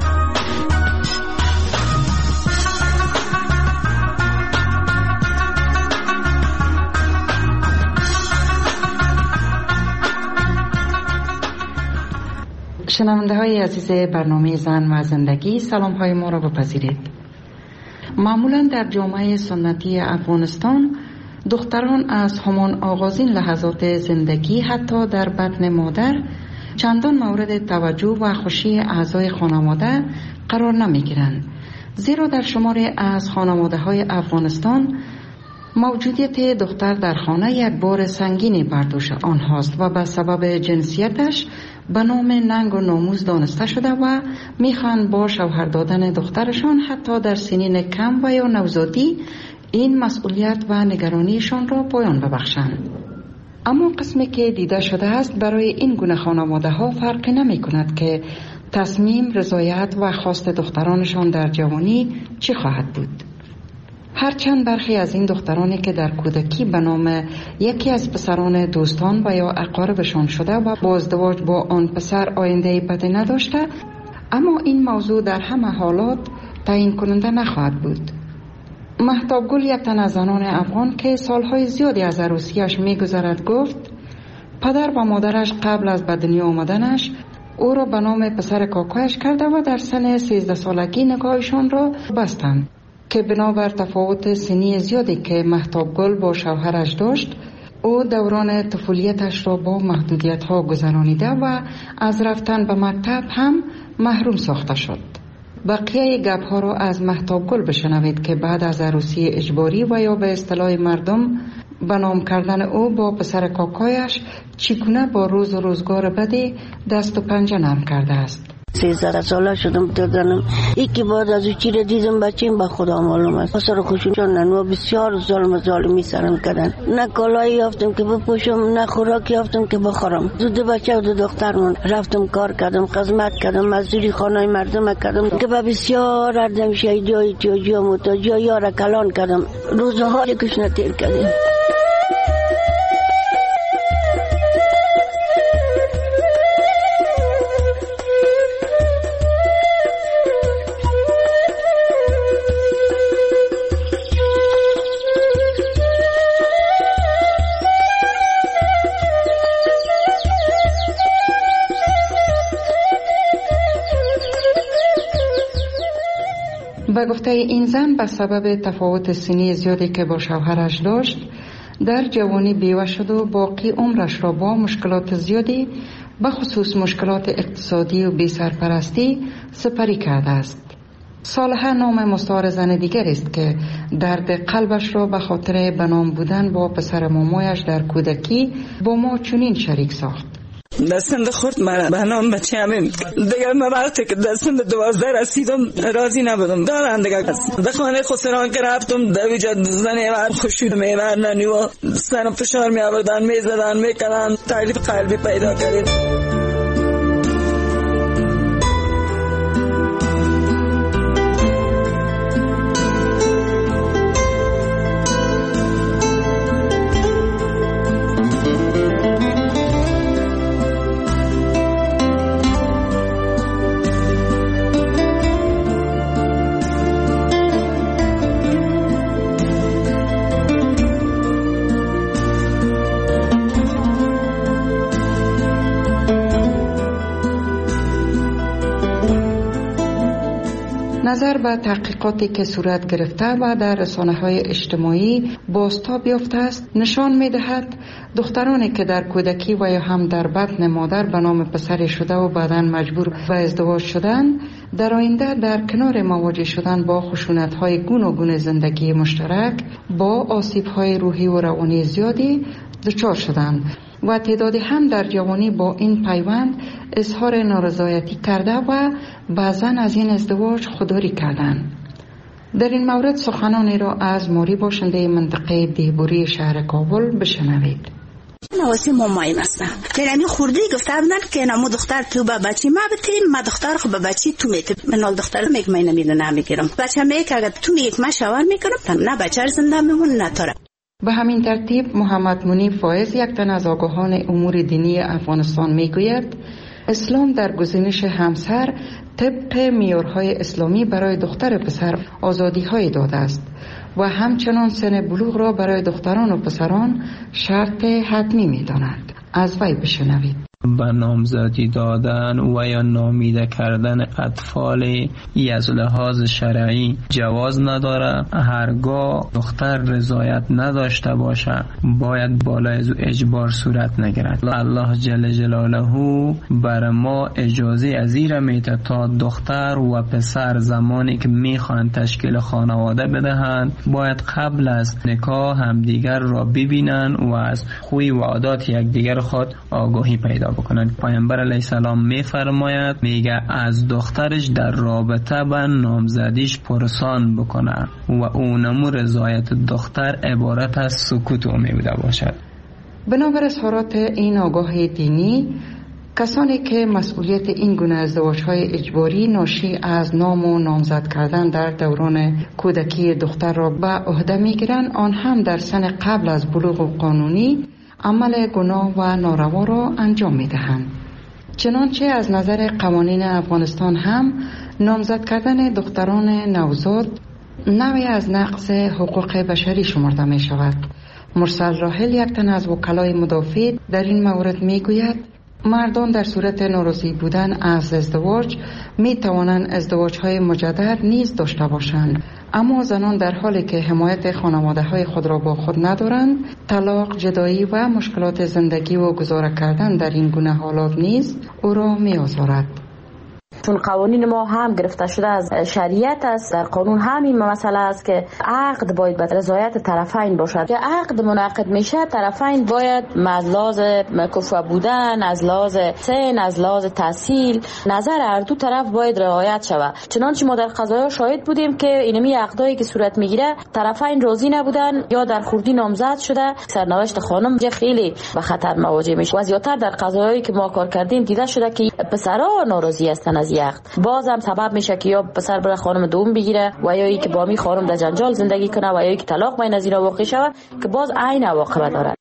Speaker 21: شنونده های عزیز برنامه زن و زندگی، سلام های ما را بپذیرید. معمولا در جامعه سنتی افغانستان دختران از همان آغازین لحظات زندگی حتی در بطن مادر چندان مورد توجه و خوشی اعضای خانواده قرار نمی گیرند، زیرا در شماری از خانواده های افغانستان موجودیت دختر در خانه یک بار سنگینی بر دوش آنهاست و به سبب جنسیتش به نام ننگ و ناموس دانسته شده و میخوان با شوهر دادن دخترشان حتی در سنین کم و یا نوزادی این مسئولیت و نگرانیشان را پایان ببخشند. اما قسمی که دیده شده است برای این گونه خانواده ها فرقی نمی کند که تصمیم، رضایت و خواست دخترانشان در جوانی چی خواهد بود. هرچند برخی از این دخترانی که در کودکی به نام یکی از پسران دوستان و یا اقاربشان شده و با ازدواج با آن پسر آینده بدی نداشته، اما این موضوع در همه حالات تعیین کننده نخواهد بود. مهتاب گل، یک تن از زنان افغان که سالهای زیادی از عروسیش میگذرد، گفت پدر و مادرش قبل از به دنیا آمدنش او را به نام پسر کاکایش کرده و در سن 13 سالگی نکاحشان را بستند که بنابر تفاوت سنی زیادی که مهتاب گل با شوهرش داشت، او دوران طفولیتش را با محدودیت ها گذرانیده و از رفتن به مکتب هم محروم ساخته شد. بقیه گپ ها را از مهتاب گل بشنوید که بعد از عروسی اجباری و یا به اصطلاح مردم به نام کردن او با پسر کاکایش چگونه با روز و روزگار بدی دست و پنجه نرم کرده است.
Speaker 7: 13 ساله شدم دادنم یکی بعد از او چی را دیدم بچیم به خدا معلوم است. پسر خوشم چندن و بسیار ظالمی سرم کردن. نه کالایی یافتم که بپوشم، نه خوراکی یافتم که بخورم. دو بچه و 2 دختر من رفتم کار کردم، خدمت کردم، مزدوری خانه مردم کردم که به بسیار اردم شای جای جا جایی را کلان کردم. روزها کشنه تیر کردیم.
Speaker 21: به گفته این زن به سبب تفاوت سنی زیادی که با شوهرش داشت در جوانی بیوه شد و باقی عمرش را با مشکلات زیادی به خصوص مشکلات اقتصادی و بی سرپرستی سپری کرده است. صالحه نام مستعار زن دیگر است که درد قلبش را به خاطر بنام بودن با پسر مامایش در کودکی با ما چنین شریک ساخت.
Speaker 22: دستند خورد مرا به نام بچه همین دیگر من وقتی که دستند 12 رسیدم راضی نبودم دارن دیگر به خانه خسران که رفتم در ویجاد زن ایوار خوشید میورننی و سرم فشار می آوردن می زدن می کنن تکلیف قلبی پیدا کردیم.
Speaker 21: نظر به تحقیقاتی که صورت گرفته و در رسانه‌های اجتماعی بازتاب یافته است نشان می‌دهد دخترانی که در کودکی و یا هم در بطن مادر به نام پسر شده و بعداً مجبور به ازدواج شدند در آینده در کنار مواجه شدن با خشونت‌های گوناگون زندگی مشترک با آسیب‌های روحی و روانی زیادی دچار شدند و تعدادی هم در جوانی با این پیوند اظهار نارضایتی کرده و بعضاً از این ازدواج خودداری کردند. در این مورد سخنانی را از موری باشنده منطقه دیبوری شهر کابل بشنوید.
Speaker 23: نواسی مامایم هستم. فرمی خورده گفته بودن که نمو دختر تو با بچی ما بتیم ما دختر خو با بچی تو میتیم. من دختر میگم من نمیدونم میگیرم. بچه میگه اگه تو میگی ما شوهر میکنم نه بچه زنده میمون نه تاره.
Speaker 21: به همین ترتیب محمد منیب فایز یک تن از آگاهان امور دینی افغانستان میگوید اسلام در گزینش همسر طبق معیارهای اسلامی برای دختر پسر آزادی‌های داده است و همچنان سن بلوغ را برای دختران و پسران شرط حتمی می‌داند. از وی بشنوید.
Speaker 24: به نامزدی دادن و یا نامیده کردن اطفال از لحاظ شرعی جواز نداره. هرگاه دختر رضایت نداشته باشه باید بالای از اجبار صورت نگیرد. الله جل جلاله بر ما اجازه ازیر میده تا دختر و پسر زمانی که میخوان تشکیل خانواده بدهند باید قبل از نکاح همدیگر را ببینن و از خوی و عادات یکدیگر خود آگاهی پیدا بکنن. پیامبر علیه السلام میفرماید میگه از دخترش در رابطه با نامزدیش پرسان بکنه و اونمو رضایت دختر عبارت از سکوت او میبوده باشد.
Speaker 21: بنابر اظهارات این آگاه دینی کسانی که مسئولیت این گونه ازدواج‌های اجباری ناشی از نام و نامزد کردن در دوران کودکی دختر را به عهده میگیرند آن هم در سن قبل از بلوغ قانونی عمل گناه و ناروا را انجام می‌دهند. چنانچه از نظر قوانین افغانستان هم نامزد کردن دختران نوزاد نوعی از نقض حقوق بشری شمرده می شود. مرسل راحل، یک تن از وکلای مدافع، در این مورد می گوید مردان در صورت ناراضی بودن از ازدواج می توانند ازدواج‌های مجدد نیز داشته باشند، اما زنان در حالی که حمایت خانواده‌های خود را با خود ندارند، طلاق، جدایی و مشکلات زندگی و گذاره کردن در این گونه حالات نیز او را می آزارد.
Speaker 2: چون قوانین ما هم گرفته شده از شریعت است، در قانون همین مسئله است که عقد باید به رضایت طرفین باشد. که عقد منعقد میشه، طرفین باید از لحاظ کفو بودن، از لحاظ سن، از لحاظ تحصیل، نظر هر دو طرف باید رعایت شود. چنانچه ما در قضایا شاهد بودیم که اینمی عقدایی که صورت میگیره طرفین راضی نبودن یا در خوردی نامزد شده، سرنوشت خانم خیلی به خطر مواجه میشه. و زیاتر در قضایایی که ما کار کردیم دیده شده که پسرها ناراضی هستن از عقد، بازم سبب میشه که یا پسر بره خانم دوم بگیره و یا اینکه با می خانم در جنجال زندگی کنه و یا اینکه طلاق بین از اینا واقع شود که باز عین عواقب داره.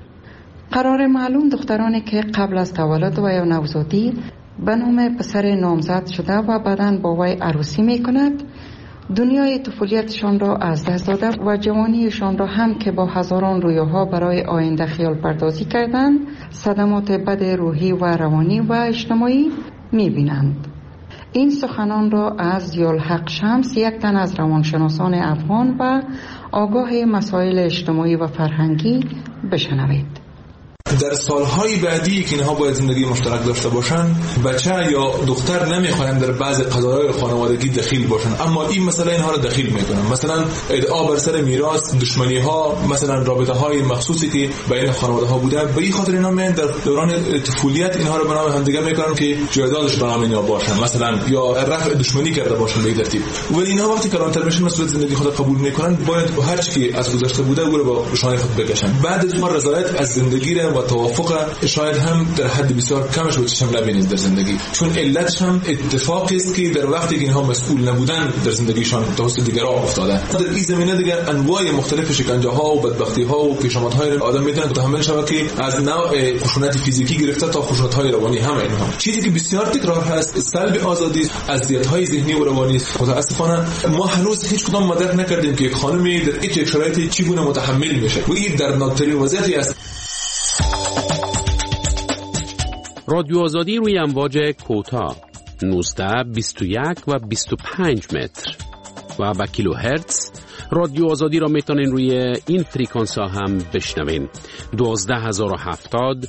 Speaker 21: قرار معلوم دخترانی که قبل از تولد و یا نوزادی به نام پسر نامزد شده و بعداً با وی عروسی میکند، دنیای طفولیتشان را از دست داده و جوانیشان را هم که با هزاران رویاها برای آینده خیال پردازی کردند، صدمات بد روحی و روانی و اجتماعی می‌بینند. این سخنان را از ضیاءالحق شمس، یک تن از روانشناسان افغان و آگاه مسائل اجتماعی و فرهنگی، بشنوید.
Speaker 3: در سالهای بعدی که اینها باید زندگی مشترک داشته باشن، بچه یا دختر نمیخواین در بعض قضایای خانوادگی دخیل باشن، اما این مسئله اینها را دخیل میکنن. مثلا ادعا بر سر میراث، دشمنی ها، مثلا رابطه های مخصوصی که بین خانواده ها بوده، به این خاطر اینا میان در دوران طفولیت اینها را به نام همدیگه میکنن که جایدادش به نام اینا باشن، مثلا یا رفع دشمنی کرده باشن به این ترتیب. ولی اینها وقتی کلانتر میشن مسئولیت زندگی خود قبول میکنن، باید هر چی که از گذشته بوده او را با شانه خود بکشن. بعد از اون رضایت از زندگی و توافق شاید هم در حد بسیار کمش رو چشم نبینید در زندگی، چون علتش هم اتفاقی است که در وقتی که اینها مسئول نبودن در زندگیشان توسط دیگران افتاده. در این زمینه دیگر انواع مختلف شکنجه ها و بدبختی ها و پیشامدهای آدم میتونه متحمل شود که از نوع خشونت فیزیکی گرفته تا خشونت های روانی همه اینها. چیزی که بسیار تکرار هست سلب آزادی، اذیت های ذهنی و روانی. متاسفانه ما هنوز هیچ کدام مدرک نکردیم که خانمی در یک شرایطی چگونه متحمل میشه و این دردناکترین وضعیتی است.
Speaker 5: رادیو آزادی روی امواج کوتاه 19, 21 و 25 متر و با کیلو هرتز. رادیو آزادی را میتونین روی این فریکانس ها هم بشنوین: 12070,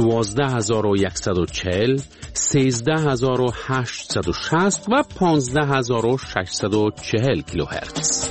Speaker 5: 12140, 13860 و 15640 کیلو هرتز.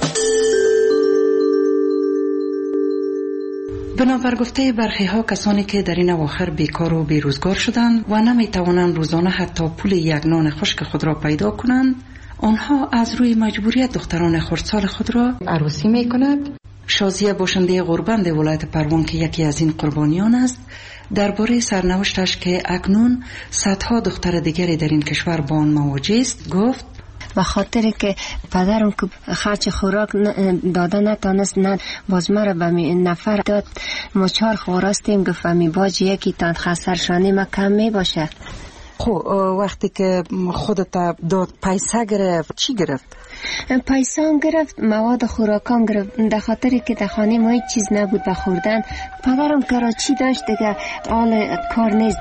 Speaker 21: بنابر گفته برخی ها، کسانی که در این اواخر بیکار و بیروزگار شدند و نمی توانند روزانه حتی پول یک نان خشک خود را پیدا کنند، آنها از روی مجبوریت دختران خردسال خود را عروسی می کند. شازیه باشنده غوربند ولایت پروان که یکی از این قربانیان است، درباره سرنوشتش که اکنون صدها دختر دیگری در این کشور با آن مواجه است گفت:
Speaker 17: به خاطر که پدرم که خرچ خوراک داده نتانست، نه باز مرا به نفر داد. ما 4 خوراستیم، گفت می باج یکی تان خسرشانی ما کم می باشه.
Speaker 21: خب وقتی که خودت داد پیسه گرفت چی گرفت؟
Speaker 17: پیسه هم گرفت، مواد خوراکام گرفت، در خاطر که در خانه ما هیچ چیز نبود به خوردن. پدرم کراچی داشت دیگه، حال کار نیست.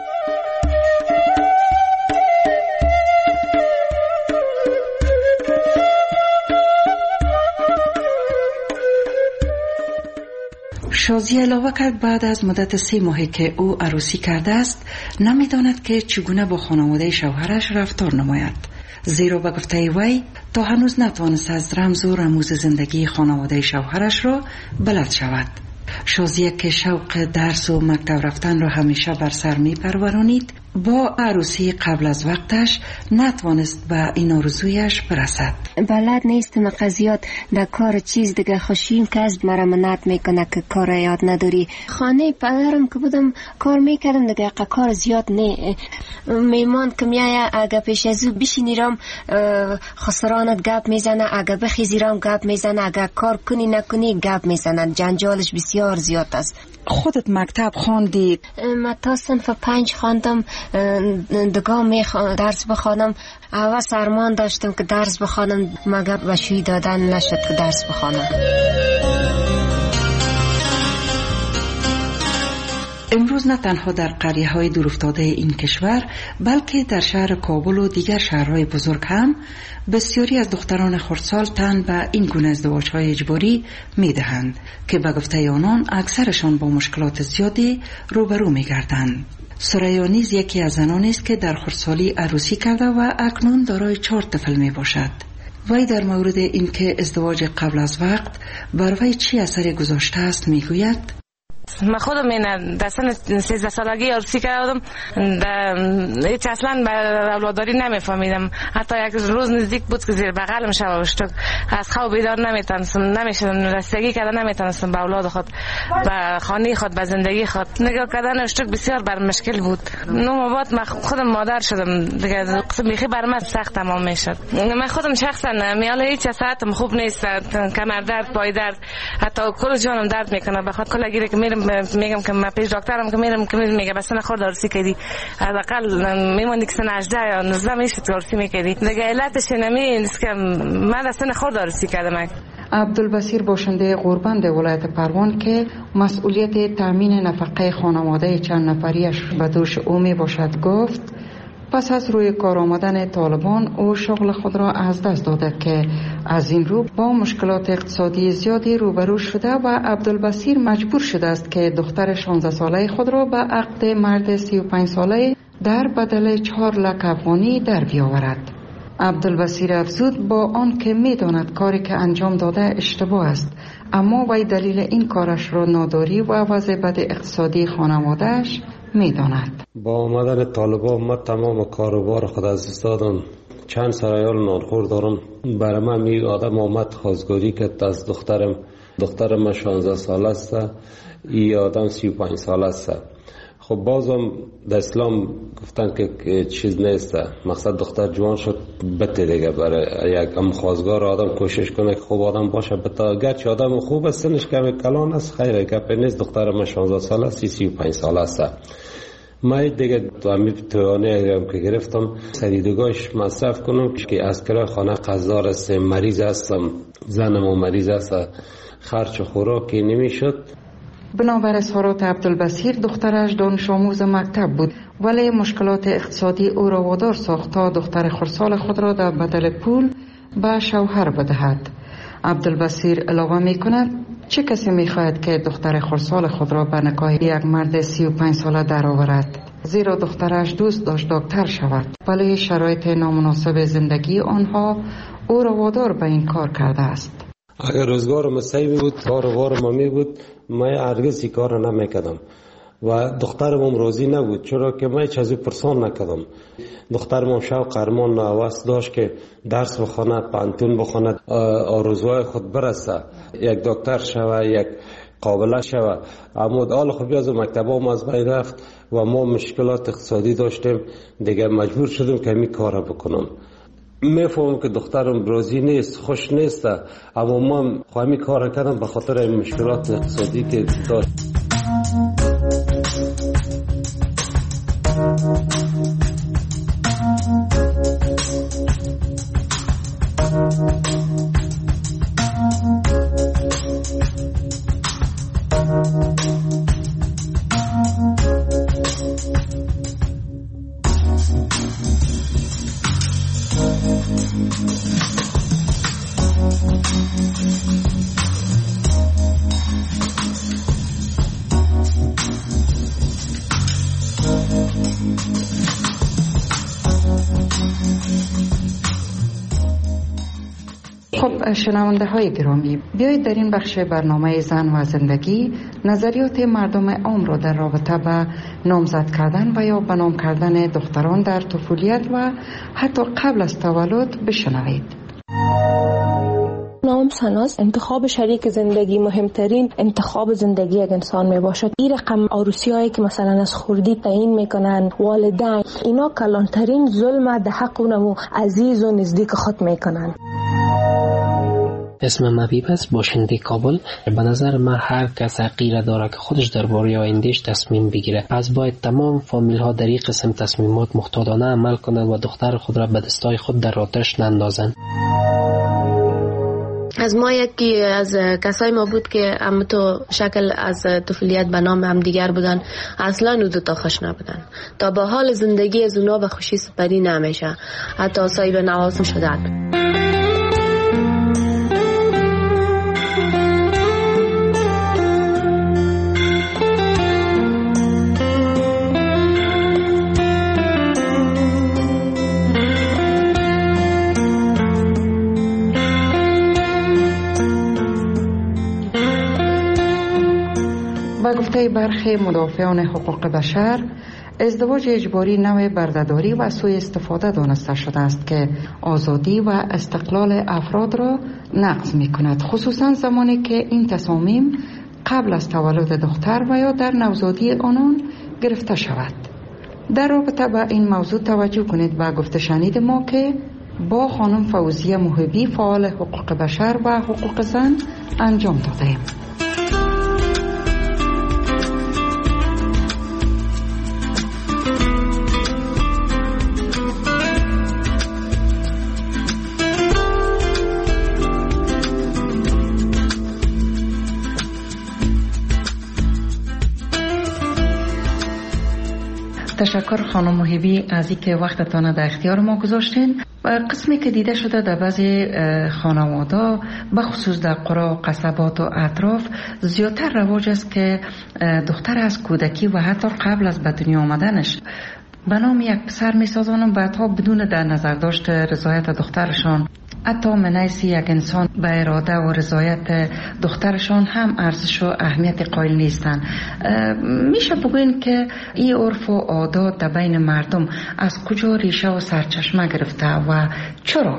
Speaker 21: شازیه علاوه کرد بعد از مدت 3 ماهی که او عروسی کرده است، نمیداند که چگونه با خانواده شوهرش رفتار نماید، زیرا به گفته وی تا هنوز نتوانست از رمز و رموز زندگی خانواده شوهرش را بلد شود. شازیه که شوق درس و مکتب رفتن را همیشه بر سر می پرورانید، با عروسی قبل از وقتش نتوانست به این آرزویش برسد.
Speaker 17: بلد نیستم قضیات در کار چیز دیگه، خوشیم کسب مرا منعت میکنه که کار یاد نداری. خانه پدرم که بودم کار میکردم دیگه، کار زیاد نه. میمان که میایه اگه پیش از او بشینیرم خسرانت گپ میزنه، اگه بخیزیرم گپ میزنه، اگه کار کنی نکنی گپ میزنن. جنجالش بسیار زیاد است.
Speaker 21: خودت مکتب خواندی؟
Speaker 17: من تا صنف 5 خواندم، دگاه درس بخوانم. اول سرمان داشتم که درس بخوانم، مگر بشوی دادن نشد که درس بخوانم.
Speaker 21: امروز نه تنها در قریه‌های دورافتاده این کشور، بلکه در شهر کابل و دیگر شهرهای بزرگ هم بسیاری از دختران خردسال تن به این گونه ازدواج‌های اجباری می‌دهند که به گفته آنان اکثرشان با مشکلات زیادی روبرو می‌گردند. ثریا نیز یکی از زنانی است که در خردسالی عروسی کرده و اکنون دارای 4 طفل میباشد. وی در مورد اینکه ازدواج قبل از وقت بر وی چی اثری گذاشته است میگوید:
Speaker 4: من خودم در سن 13 سالگی عروسی کردم، هیچ اصلا به اولاداری نمیفهمیدم. حتی یک روز نزدیک بود که زیر بغلم شب اشتک از خواب بیدار نمیشدم، رسیدگی کردن نمیتونستم به اولاد خود، به خانه خود، به زندگی خود. نگاه کردن اشتک بسیار بر مشکل بود. نو بعد من خودم مادر شدم دیگه، قسم بیخی بر من سخت تمام میشد. من خودم شخصا میاله هیچ ساعتم خوب نیست، کمر درد، پای درد، حتی کل جانم درد میکنه. بخاطر کلاگیری که میگم که من پیش دکترم که میرم میگه بس خود عروسی کردی، حداقل میموندی که سن 18 یا 19 میشد عروسی میکردی دیگه. علتش نیست که من از سن خود عروسی کردم.
Speaker 21: عبدالبصیر باشنده غوربند ولایت پروان که مسئولیت تامین نفقه خانواده چند نفریش به دوش او می باشد گفت پس از روی کار آمدن طالبان او شغل خود را از دست داده که از این رو با مشکلات اقتصادی زیادی روبرو شده و عبدالبصیر مجبور شده است که دختر 16 ساله خود را به عقد مرد 35 ساله در بدل 4 لک افغانی در بیاورد. عبدالبصیر افزود با آن که می داند کاری که انجام داده اشتباه است، اما وی دلیل این کارش را ناداری و وضع بد اقتصادی خانوادهش می داند.
Speaker 6: با آمدن طالبان من تمام کاروبار خود از دست دادم. چند سرایال نانخور دارم. برای من می آدم آمد خواستگاری که از دخترم 16 ساله است، ای آدم 35 ساله است. خب بازم در اسلام گفتن که چیز نیست، مقصد دختر جوان شد بته دیگه. برای یک خواستگار آدم کوشش کنه که خوب آدم باشه، بتا گرچه آدم خوب است سنش کمی کلان است، خیره گپ نیست. دخترم 16 ساله است، 35 ساله است. من دیگه توانه که گرفتم سریدگاهش مصرف کنم که از کرای خانه قضار است، مریض هستم، زنم مریض است، خرچ خوراکی نمیشد.
Speaker 21: بنابر اظهارات عبدالبصیر دخترش دانش آموز مکتب بود، ولی مشکلات اقتصادی او را وادار ساخت تا دختر خردسال خود را در بدل پول به شوهر بدهد. عبدالبصیر علاوه می کند چه کسی می خواهد که دختر خردسال خود را به نکاح یک مرد 35 ساله در آورد؟ زیرا دخترش دوست داشت دکتر شود، ولی شرایط نامناسب زندگی آنها او را وادار به این کار کرده است.
Speaker 6: اگر روزگارم صحیح بود، کاروبارم می بود، من هرگز این کار نمیکردم و دخترم راضی نبود، چرا که من چیزی پرسان نکردم. دخترم شوق ارمان نوست داشت که درس بخونه، پانتون بخونه، آرزوهای خود برسه، یک دکتر شوه، یک قابله شوه. اما حال خب از مکتبام از بین رفت و ما مشکلات اقتصادی داشتیم دیگه، مجبور شدیم که می کار بکنم. میفهمم که دخترم راضی نیست، خوش نیست، اما من خواهی کار کردم به خاطر این مشکلات اقتصادی که داشت.
Speaker 21: خب شنونده های گرامی، بیایید در این بخش برنامه زن و زندگی نظریات مردم عام را در رابطه به نامزد کردن و یا به نام کردن دختران در طفولیت و حتی قبل از تولد بشنوید.
Speaker 9: نام سناس انتخاب شریک زندگی مهمترین انتخاب زندگی یک انسان می باشد. این رقم عروسی هایی که مثلا از خردی تعیین میکنن والدین، اینا کلانترین ظلم در حق اونمو عزیز و نزدیک خود میکنن.
Speaker 10: اسمم حبیب است، باشنده کابل. به نظر من هر کس حقیره داره که خودش درباره آیندهش تصمیم بگیره. از باید تمام فامیل ها در این قسم تصمیمات محتاطانه عمل کنند و دختر خود را به دستای خود در آتش نندازند.
Speaker 12: از ما یکی از کسای ما بود که هم تو شکل از طفولیت به نام هم دیگر بودن، اصلا او دوتا خوش نبودن. تا به حال زندگی از اونا به خوشی سپری نمیشه، حتی صاحب نوازم شدن.
Speaker 21: به گفته برخی مدافعان حقوق بشر، ازدواج اجباری نوع بردهداری و سوء استفاده دانسته شده است که آزادی و استقلال افراد را نقض می کند، خصوصا زمانی که این تصامیم قبل از تولد دختر و یا در نوزادی آنان گرفته شود. در رابطه با این موضوع توجه کنید به گفته شنید ما که با خانم فوزیه محبی فعال حقوق بشر و حقوق زن انجام دادیم. تشکر خانم محبی از اینکه وقتتان در اختیار ما گذاشتین. قسمی که دیده شده در بعضی خانواده به خصوص در قرا و قصبات و اطراف زیادتر رواج است که دختر از کودکی و حتی قبل از به دنیا آمدنش به نام یک پسر میسازانند، بعدها بدون در نظر داشت رضایت دخترشان، حتی منیسی یک انسان به اراده و رضایت دخترشان هم ارزش و اهمیت قائل نیستند. میشه بگوین که این عرف و عادات در بین مردم از کجا ریشه و سرچشمه گرفته و چرا؟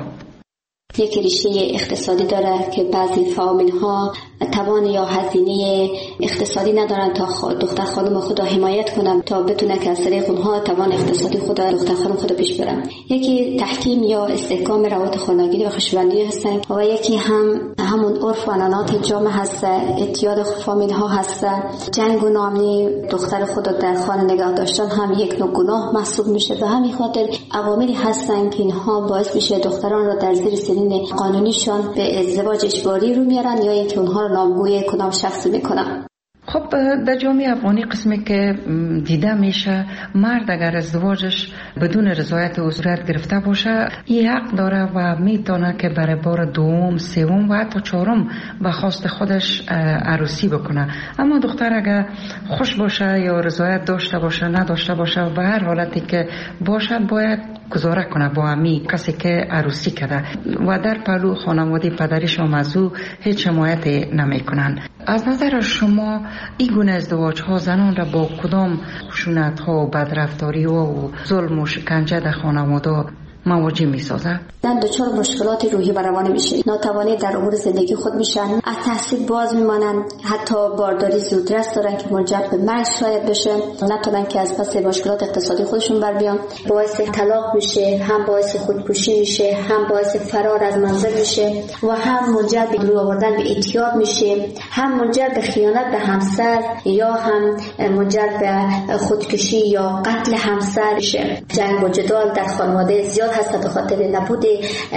Speaker 13: یک ریشه اقتصادی داره که بعضی فامیل ها توان یا هزینه اقتصادی ندارن تا دختر خانم خود را حمایت کنن تا بتونه که از طریق اونها توان اقتصادی خود دختر خانم خود پیش برن. یکی تحکیم یا استحکام روابط خانگی و خوشبندی هستن و یکی همون عرف و عنعنات جامعه هست، اعتیاد فامیل ها هست. جنگ و ناامنی دختر خود در خانه نگاه داشتن هم یک نوع گناه محسوب میشه. به همین خاطر عواملی هستن که اینها باعث میشه دختران را در زیر سنین قانونیشان به ازدواج اجباری رو میارن یا اینکه اونها رو نامگوی کدام شخصی میکنن.
Speaker 21: خب در جامعه افغانی قسمی که دیده میشه، مرد اگر ازدواجش بدون رضایت او صورت گرفته باشه، این حق داره و میتونه که برای بار دوم، سوم و حتی چهارم به خواست خودش عروسی بکنه. اما دختر اگر خوش باشه یا رضایت داشته باشه نداشته باشه و به هر حالتی که باشه باید گزاره کنه با امی کسی که عروسی کرده و در پهلو خانواده پدریش هم از او هیچ حمایت نمی کنن. از نظر شما این گونه ازدواج ها زنان را با کدام خشونت ها و بدرفتاری و ظلم و شکنجه در خانواده مواجه می سازد؟
Speaker 13: زن دچار مشکلات روحی و روانی میشه، ناتوانی در امور زندگی خود میشن، از تحصیل باز میمانن، حتی بارداری زودرس دارن که منجر به مرگ شاید بشه، نتونن که از پس مشکلات اقتصادی خودشون بر بیان، باعث طلاق میشه، هم باعث خودکشی میشه، هم باعث فرار از منزل میشه و هم منجر به دور آوردن به اعتیاد میشه، هم منجر به خیانت به همسر یا هم منجر به خودکشی یا قتل همسر میشه. جنگ و جدال در خانواده زیاد هست به خاطر نبود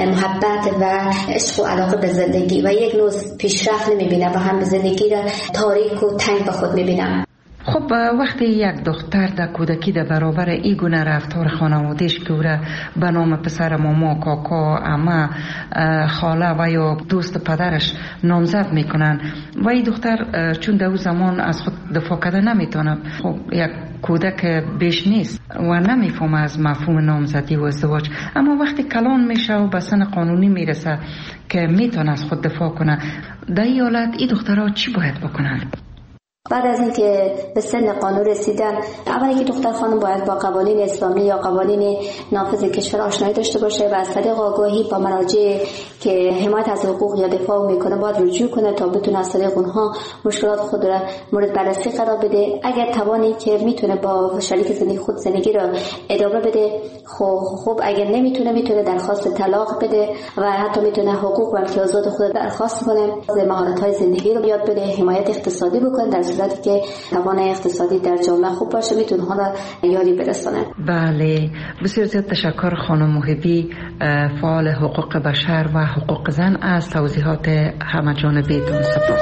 Speaker 13: محبت و عشق و علاقه به زندگی و یک نوع پیشرفت نمیبینه و هم زندگی را تاریک و تنگ به خود میبینه.
Speaker 21: خب وقتی یک دختر در کودکی در برابر این گونه رفتار خانوادهش که او را به نام پسر ماما، کاکا، عمه، خاله و یا دوست پدرش نامزد میکنن و این دختر چون در اون زمان از خود دفاع کرده نمیتونه، خب یک کودک بیش نیست و نمیفهمه از مفهوم نامزدی و ازدواج، اما وقتی کلان میشه و به سن قانونی میرسه که میتونه از خود دفاع کنه، در این حالت این دخترها چی باید بکنن؟
Speaker 13: بعد از اینکه به سن قانون رسیدن، اولی که دختر خانم باید با قوانین اسلامی یا قوانین نافذ کشور آشنایی داشته باشه و از طریق آگاهی با مراجع که حمایت از حقوق یا دفاع میکنه باید رجوع کنه تا بتونه از طریق اونها مشکلات خود را مورد بررسی قرار بده. اگر توانی که میتونه با شریک زندگی خود زندگی را ادامه بده خوب، اگر میتونه درخواست طلاق بده و حتی میتونه حقوق و امتیازات خود درخواست کنه، مهارت‌های زندگی رو یاد بده، حمایت اقتصادی بکنه. در صورتی که توان اقتصادی در جامعه خوب باشه میتونه ها را یاری برسونه.
Speaker 21: بله، بسیار زیاد تشکر خانم محبی، فعال حقوق بشر و حقوق زن، از توضیحات همه جانبیتون. سپاس.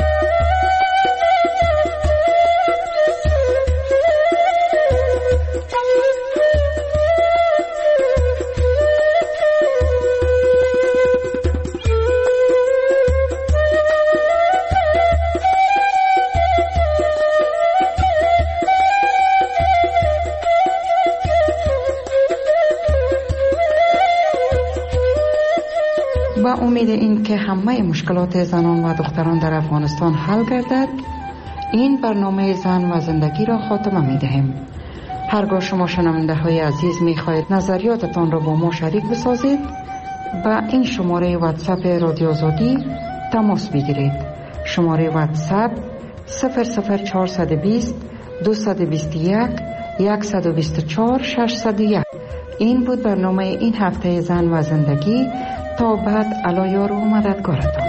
Speaker 21: امید این که همه مشکلات زنان و دختران در افغانستان حل گردد، این برنامه زن و زندگی را خاتمه می دهیم. هرگاه شما شنونده های عزیز می خواهید نظریاتتان را با ما شریک بسازید، با این شماره واتساپ رادیو آزادی تماس بگیرید. شماره واتساپ 00420 221 124 601. این بود برنامه این هفته زن و زندگی. تا بعد، علایار و مددگارتان.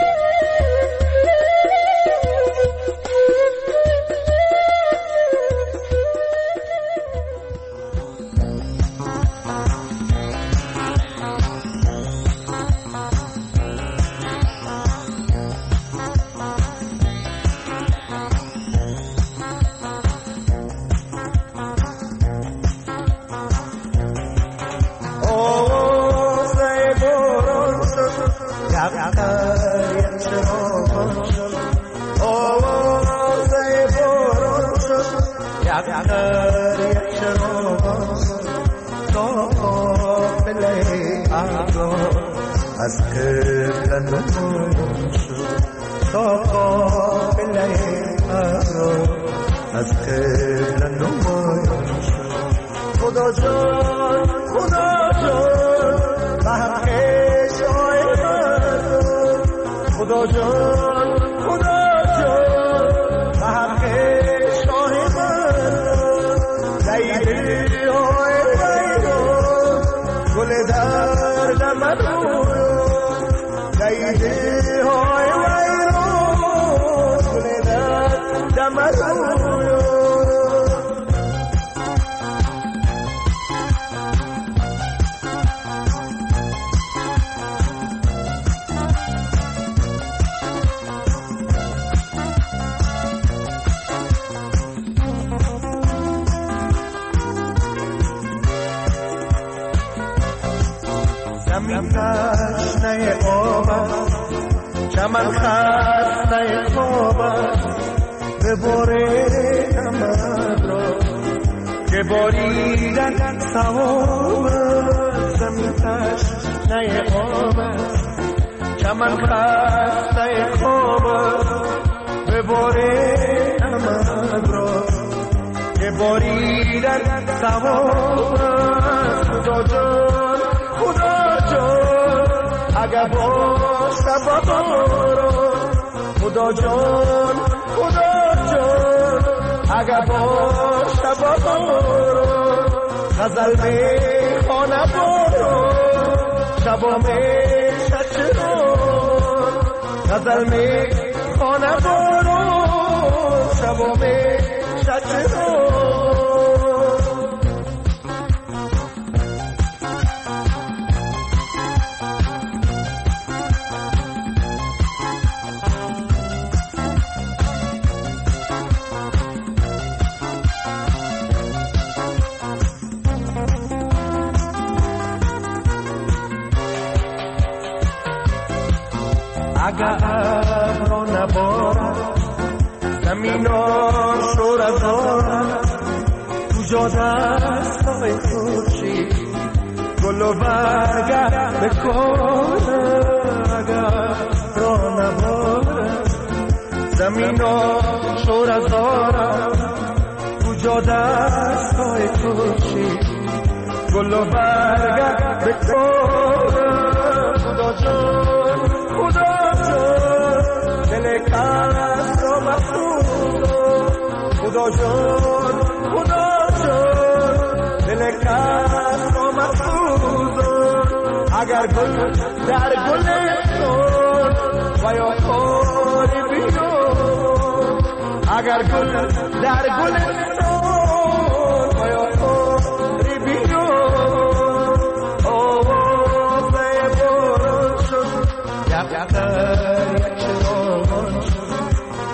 Speaker 11: چمن خسته خواب بباره امد را که باریدن سواب زمین تشنه آب چمن خسته خواب بباره امد را که باریدن سواب خدا جان اگر باشه بهاران خدا جان اگر باشه بهاران غزل میخوانه باران شبا میشه چران غزل میخوانه باران شبا میشه چران اگر ابرا نبارد زمین شور از آرد تو جاده دستای خورشید گل و برگرد بکنه اگر ابرا نبارد زمین شور با دستای توشی گل و برگرد به کارم خدا جان دل کس را مفروض خدا جان دل کس را مفروض اگر گل در گلستان و یا خاری بیان اگر گل در گلستان و یا خاری بیان آوازه باران شد یقتر یک چراغان شد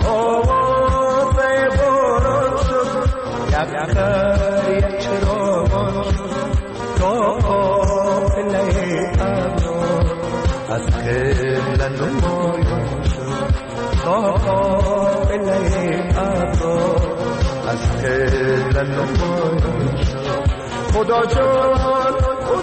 Speaker 11: آوازه باران شد یقتر یک چراغان شد تا قافله ابرار از قبله نمایان شد تا قافله ابرار از قبله نمایان شد خدا جان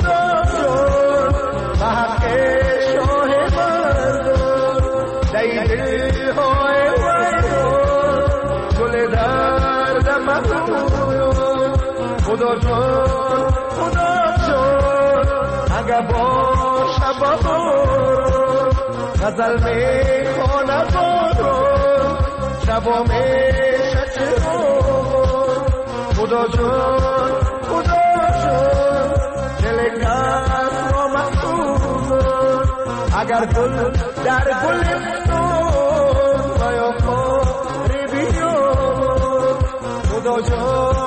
Speaker 11: به حق شاه مردان دیده های ویران گل درد مبرویان خدا جان اگر باشه باران غزل میخوانه باران شبا میشه چراغان خدا جان دل کس را مخصوصان اگر گل در گلستان و یا خاری بیان خدا جان